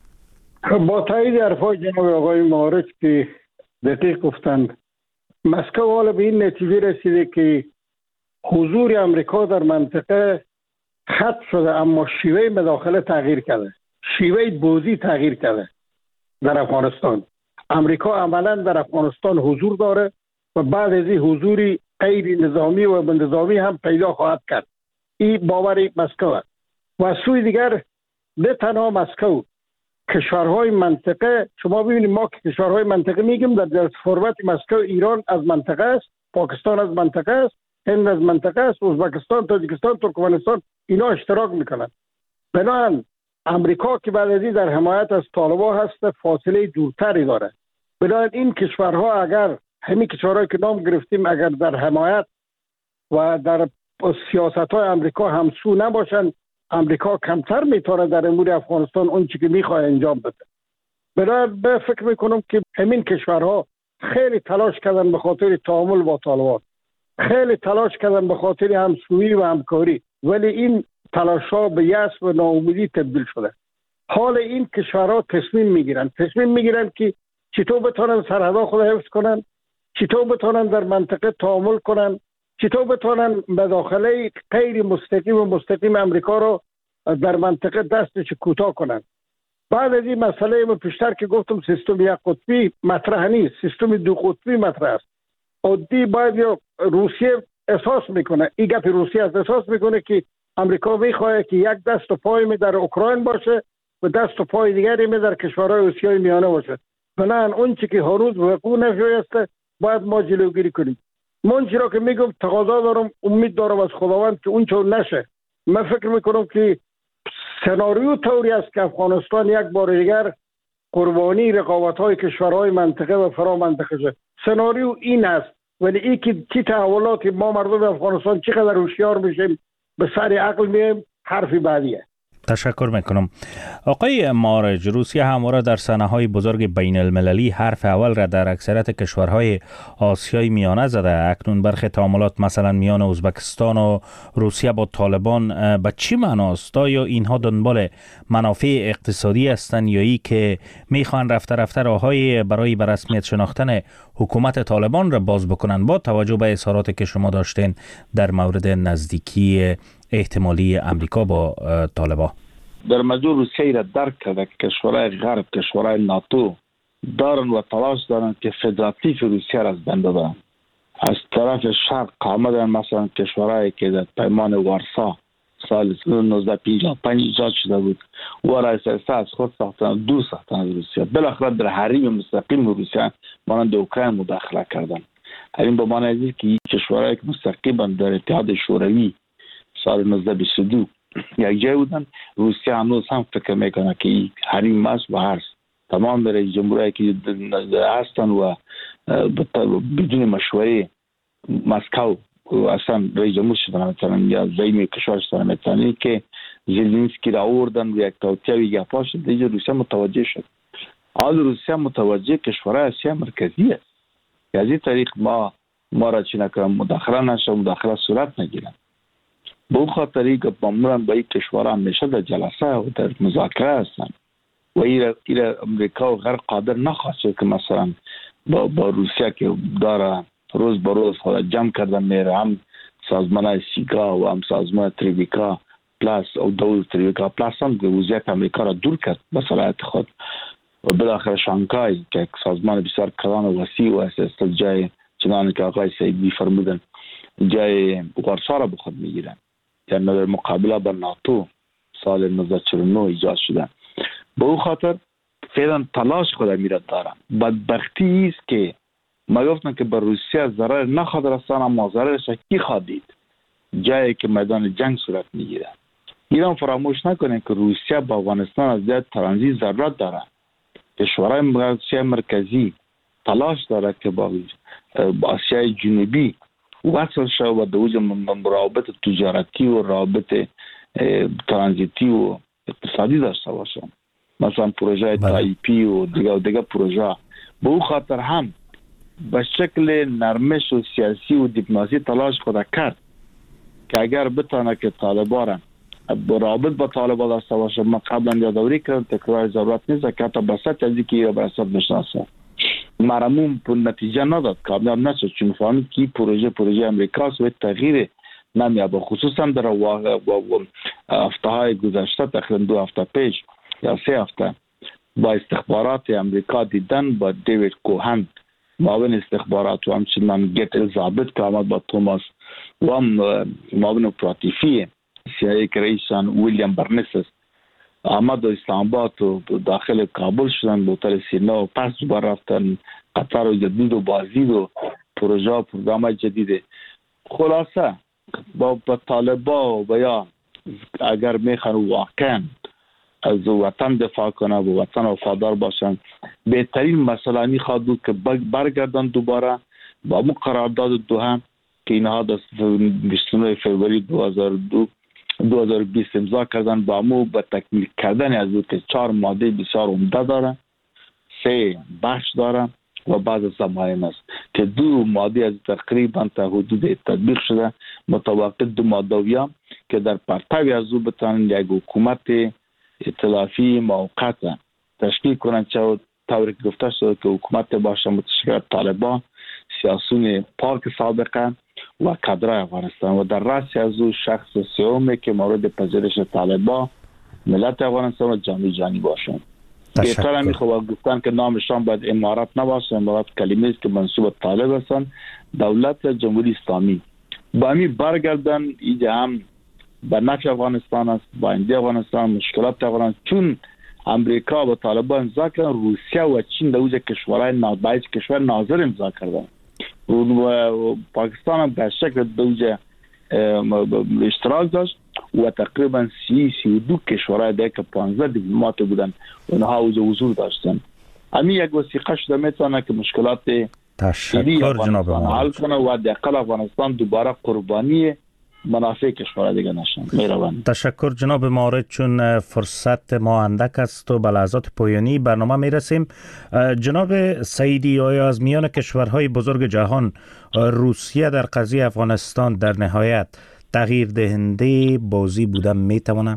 با تایید حرفای جناب آقای معارج که دقیق گفتند، مسکو حالا به این نتیجه رسیده که حضور امریکا در منطقه ختم شده، اما شیوه مداخله تغییر کرده، شیوه بازی تغییر کرده. در افغانستان امریکا عملا در افغانستان حضور داره و بعد از این حضوری غیر نظامی و نظامی هم پیدا خواهد کرد. این باور مسکو است. و از سوی دیگر نه تنها مسکو، کشورهای منطقه، شما ببینید ما که کشورهای منطقه میگیم در فرمت مسکو ایران از منطقه است، پاکستان از منطقه است، هند از منطقه است، ازبکستان، تاجیکستان، ترکمنستان اینا اشتراک میکنن. بنابراین امریکا که بعد از این در حمایت از طالبان هست فاصله دورتری داره. بنابراین این کشورها اگر همین کشورهایی که نام گرفتیم اگر در حمایت و در سیاست های امریکا همسو نباشن، امریکا کمتر میتونه در امور افغانستان اون چیزی که میخواد انجام بده. بنابراین فکر میکنم که همین کشورها خیلی تلاش کردن به خاطر تعامل با طالبان، خیلی تلاش کردن به خاطر همسویی و همکاری، ولی این تلاش ها به یأس و ناامیدی تبدیل شده. حال این کشورها تصمیم میگیرن که چطور بتونن سرحدها خود حفظ کنن، چطور بتونن در منطقه تعامل کنن، چطور بتونن مداخله غیر مستقیم و مستقیم امریکا رو در منطقه دستش کوتاه کنن. بعد از این مسئله ما پیشتر که گفتم سیستم یک قطبی مطرح نیست، سیستم دو قطبی مطرح است. عادی باید یا روسیه احساس میکنه، این گپ روسیه احساس میکنه که امریکا میخواد که یک دست و پای می در اوکراین باشه و دست و پای دیگری می در کشورهای آسیای میانه باشه. بنابراین اون چی که هر روز وقوع نشده است باید ما جلوگیری کنیم. من چرا که میگم تقاضا دارم، امید دارم از خداوند که اون چون نشه. من فکر میکنم که سناریو طوری است که افغانستان یک بار دیگر قربانی رقابت‌های کشورهای منطقه و فرا منطقه شد. سناریو این است، ولی این که چی تحولاتی ما مردم افغانستان چقدر هوشیار میشیم به سر عقل میایم حرفی بعدیه. تشکر میکنم. آقای مارج، روسیه همواره در صحنه‌های بزرگ بین المللی حرف اول را در اکثریت کشورهای آسیای میانه زده. اکنون برخی تعاملات مثلا میان ازبکستان و روسیه با طالبان به چی معناست؟ آیا اینها دنبال منافع اقتصادی هستند یا ای که میخوان رفته رفته راههای برای به رسمیت شناختن حکومت طالبان را باز بکنن با توجه به اظهاراتی که شما داشتین در مورد نزدیکی احتمالی امریکا با طالبان؟ در موضوع روسیه را درک کرده که کشورهای غرب، کشورهای ناتو دارن و تلاش دارن که فدراتیو روسیه را از بین ببرن. از طرف شرق آمدن، مثلا کشورهایی که در پیمان وارسا سال 1955 ایجاد شده بود و را از خود ساختن، دور ساختن از روسیه. بالاخره در حریم مستقیم روسیه مانند اوکراین مداخله کردن. همین به معنی است که کشورهایی که مستقیما در اتحاد شوروی سال 1922 یک جای بودن، روسیه هنوز هم فکر میکنه که این حریم است و هست. تمام رئیس جمهورایی که هستن و بدون مشوره مسکو اصلا رئیس جمهور شدن مثلا یا زعیم کشور شدن مثلا که زلنسکی را آوردن و یک توطئه گپا شد، دیگه روسیه متوجه شد. حال روسیه متوجه کشورهای آسیا مرکزی است. از این طریق ما را چی نکنم مداخله نشه، مداخله صورت نگیرن. به اون خاطری که معمولا با این کشورها همیشه در جلسه و در مذاکره هستن و این امریکا و غرب قادر نخواست که مثلا با روسیه که داره روز به روز خود جمع کردن میره، هم سازمان سیگا و هم سازمان تریویکا پلاس او دول تریویکا پلاس هم که وضعیت امریکا را دور کرد به صلاحیت خود و بالاخره شانگهای که سازمان بسیار کلان و وسیع و است جای چنانه که آقای سیدی فرمودن جای وارسا را به خود میگیرن، یعنی در مقابله با ناتو سال 1949 ایجاد شدن. به اون خاطر فعلا تلاش خود میرد دارن. بدبختی است که ما گفتن که بر روسیه ضرر نخواد رسان، اما ضررش کی خواهد دید؟ جایی که میدان جنگ صورت میگیره. ایران فراموش نکنه که روسیه با افغانستان از جهت ترانزیت ضرورت داره. کشورهای آسیای مرکزی تلاش داره که با آسیای جنوبی وصل شد و دوج روابط تجارتی و روابط ترانزیتی و اقتصادی داشته باشن، مثلا پروژه تایپی و دیگه پروژه. به اون خاطر هم به شکل نرمش و سیاسی و دیپلماسی تلاش خود کرد که اگر بتونه که طالبان رابط با طالبان داشته باشه. ما قبلا یادآوری کردم، تکرار ضرورت نیست که حتی بسط از اینکه یا بسط بشناسه مرموم پر نتیجه نداد، کامیاب نشد، چون فهمید که پروژه امریکاست و تغییر نمیابه. خصوصا در هفته های گذشته، تقریبا 2 هفته پیش یا 3 هفته با استخبارات امریکا دیدن، با دیوید کوهن معاون استخبارات و همچنان گت الزابت که آمد با توماس و هم معاون اپراتیفی CIA که رئیسان ویلیام برنس آمد و اسلام آباد و داخل کابل شدن، به هتل سینا و پس دوباره رفتن قطر و جدید و بازدید و پروژه و پروگرام جدید. خلاصه با طالبا و یا اگر میخوان واقعا از وطن دفاع کنه و وطن وفادار باشن، بهترین مسئله این خواهد بود که برگردن دوباره با اون قرارداد دوهم که اینها در 29 فوریه 2020 امضا کردن، با امو به تکمیل کردن از او که 4 ماده بسیار عمده داره، 3 بخش داره و بعض از مهم است که 2 ماده از تقریبا تا حدود تطبیق شده متوقع 2 ماده که در پرتو از او بتوانند یک حکومت ائتلافی موقت تشکیل کنند، چه طوری که گفته شده که حکومت باشه متشکل از طالبان، سیاسیون پاک سابقه و کادرای افغانستان و در رأس از او شخص سومی که مورد پذیرش طالبان، ملت افغانستان و جامعه جهانی باشند. بهتر میخواد گفتن که نامشان باید امارات نباشه. امارات کلمه است که منسوب طالب هستند. دولت جمهوری اسلامی با همین برگردن اینجا هم به نفع افغانستان است، با آینده افغانستان، مشکلات افغانستان، چون امریکا و طالبان امضا کردن، روسیه و چین دوجه کشورهای کشور ناظر امضا کردن و پاکستان هم به شکل دوجه اشتراک داشت و تقریبا 32 کشورهای دیگه که 15 دیپلمات بودن اونها حضور داشتن. همین یک وثیقه شده میتونه که مشکلات تشکر جناب حل کنه و داخل افغانستان دوباره قربانی منافع کشورهای دیگه نشن. مهربان. تشکر جناب مارد. چون فرصت ما اندک است و به لحظات پایانی برنامه میرسیم، جناب سعیدی، آیا از میان کشورهای بزرگ جهان روسیه در قضیه افغانستان در نهایت تغییر دهنده بازی بودن میتونه؟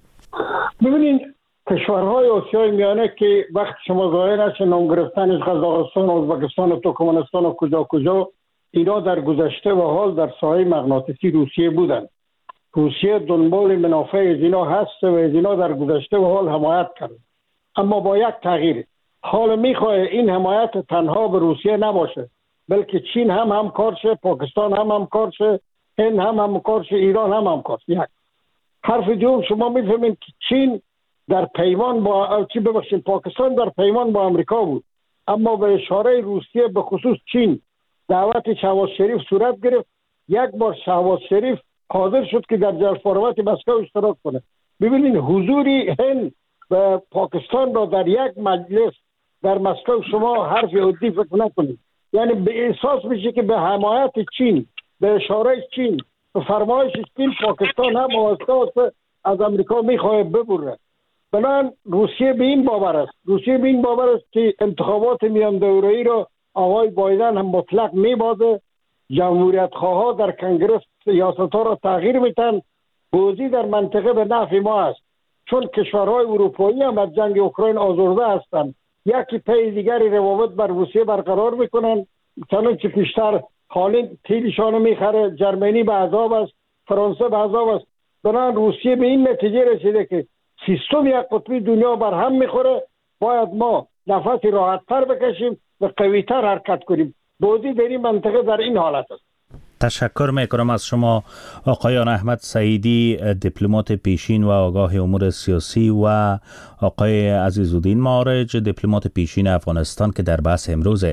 ببینید کشورهای آسیای میانه که وقت شما ظاهر است نام گرفتنش قزاقستان، ازبکستان و ترکمنستان و کجا اینا در گذشته و حال در ساحه مغناطیسی روسیه بودند. روسیه دنبال منافع از اینا هست و از اینا در گذشته و حال حمایت کرد، اما با یک تغییر. حال میخواه این حمایت تنها به روسیه نباشه، بلکه چین هم همکار شه، پاکستان هم همکار شه، هند هم همکار شه، ایران هم همکار شه. یک حرف دوم، شما میفهمید که چین در پیمان با پاکستان در پیمان با امریکا بود، اما به اشاره روسیه به خصوص چین دعوت شهباز شریف صورت گرفت. یک بار شهباز شریف حاضر شد که در جلسات مسکو اشتراک کنه. ببینید حضوری هند و پاکستان را در یک مجلس در مسکو شما حرف عادی فکر نکنید. یعنی به احساس میشه که به حمایت چین، به اشاره چین، به فرمایش چین پاکستان هم واسطه از امریکا میخواد ببره. بنابراین روسیه به این باور است که انتخابات میان دوره‌ای را آقای بایدن هم مطلق میبازه. جمهوریت خواه در کنگره سیاست ها را تغییر میتن. بازی در منطقه به نفع ما است، چون کشورهای اروپایی هم از جنگ اوکراین آزرده هستند. یکی پی دیگری روابط بر روسیه برقرار میکنن، چنانچه پیشتر حالی تیلشان میخره، جرمنی به عذاب است، فرانسه به عذاب است. بنابراین روسیه به این نتیجه رسیده که سیستم یک قطبی دنیا بر هم میخوره، باید ما نفسی راحت تر بکشیم و قوی تر حرکت کنیم. بازی در این منطقه در این حالت است. تشکر میکنم از شما آقایان احمد سعیدی، دیپلمات پیشین و آگاه امور سیاسی، و آقای عزیزالدین مارج، دیپلمات پیشین افغانستان که در بحث امروز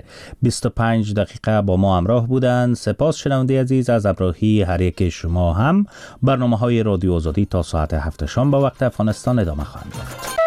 25 دقیقه با ما همراه بودند. سپاس شنونده عزیز از همراهی هر یک شما. هم برنامه‌های رادیو آزادی تا ساعت 7 شام با وقت افغانستان ادامه خواهند یافت.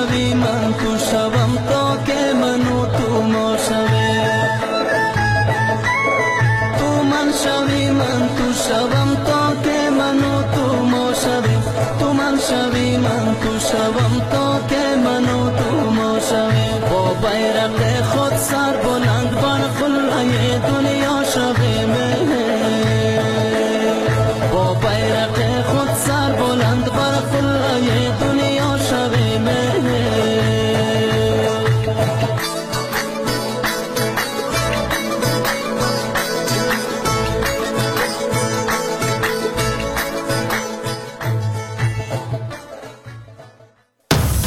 شوی من تو شوم تا که من و تو ما شوی تو من شوی من تو شوم تا که من و تو ما شوی تو من شوی من تو شوم تا که من و تو ما شوی با بیرق خود سر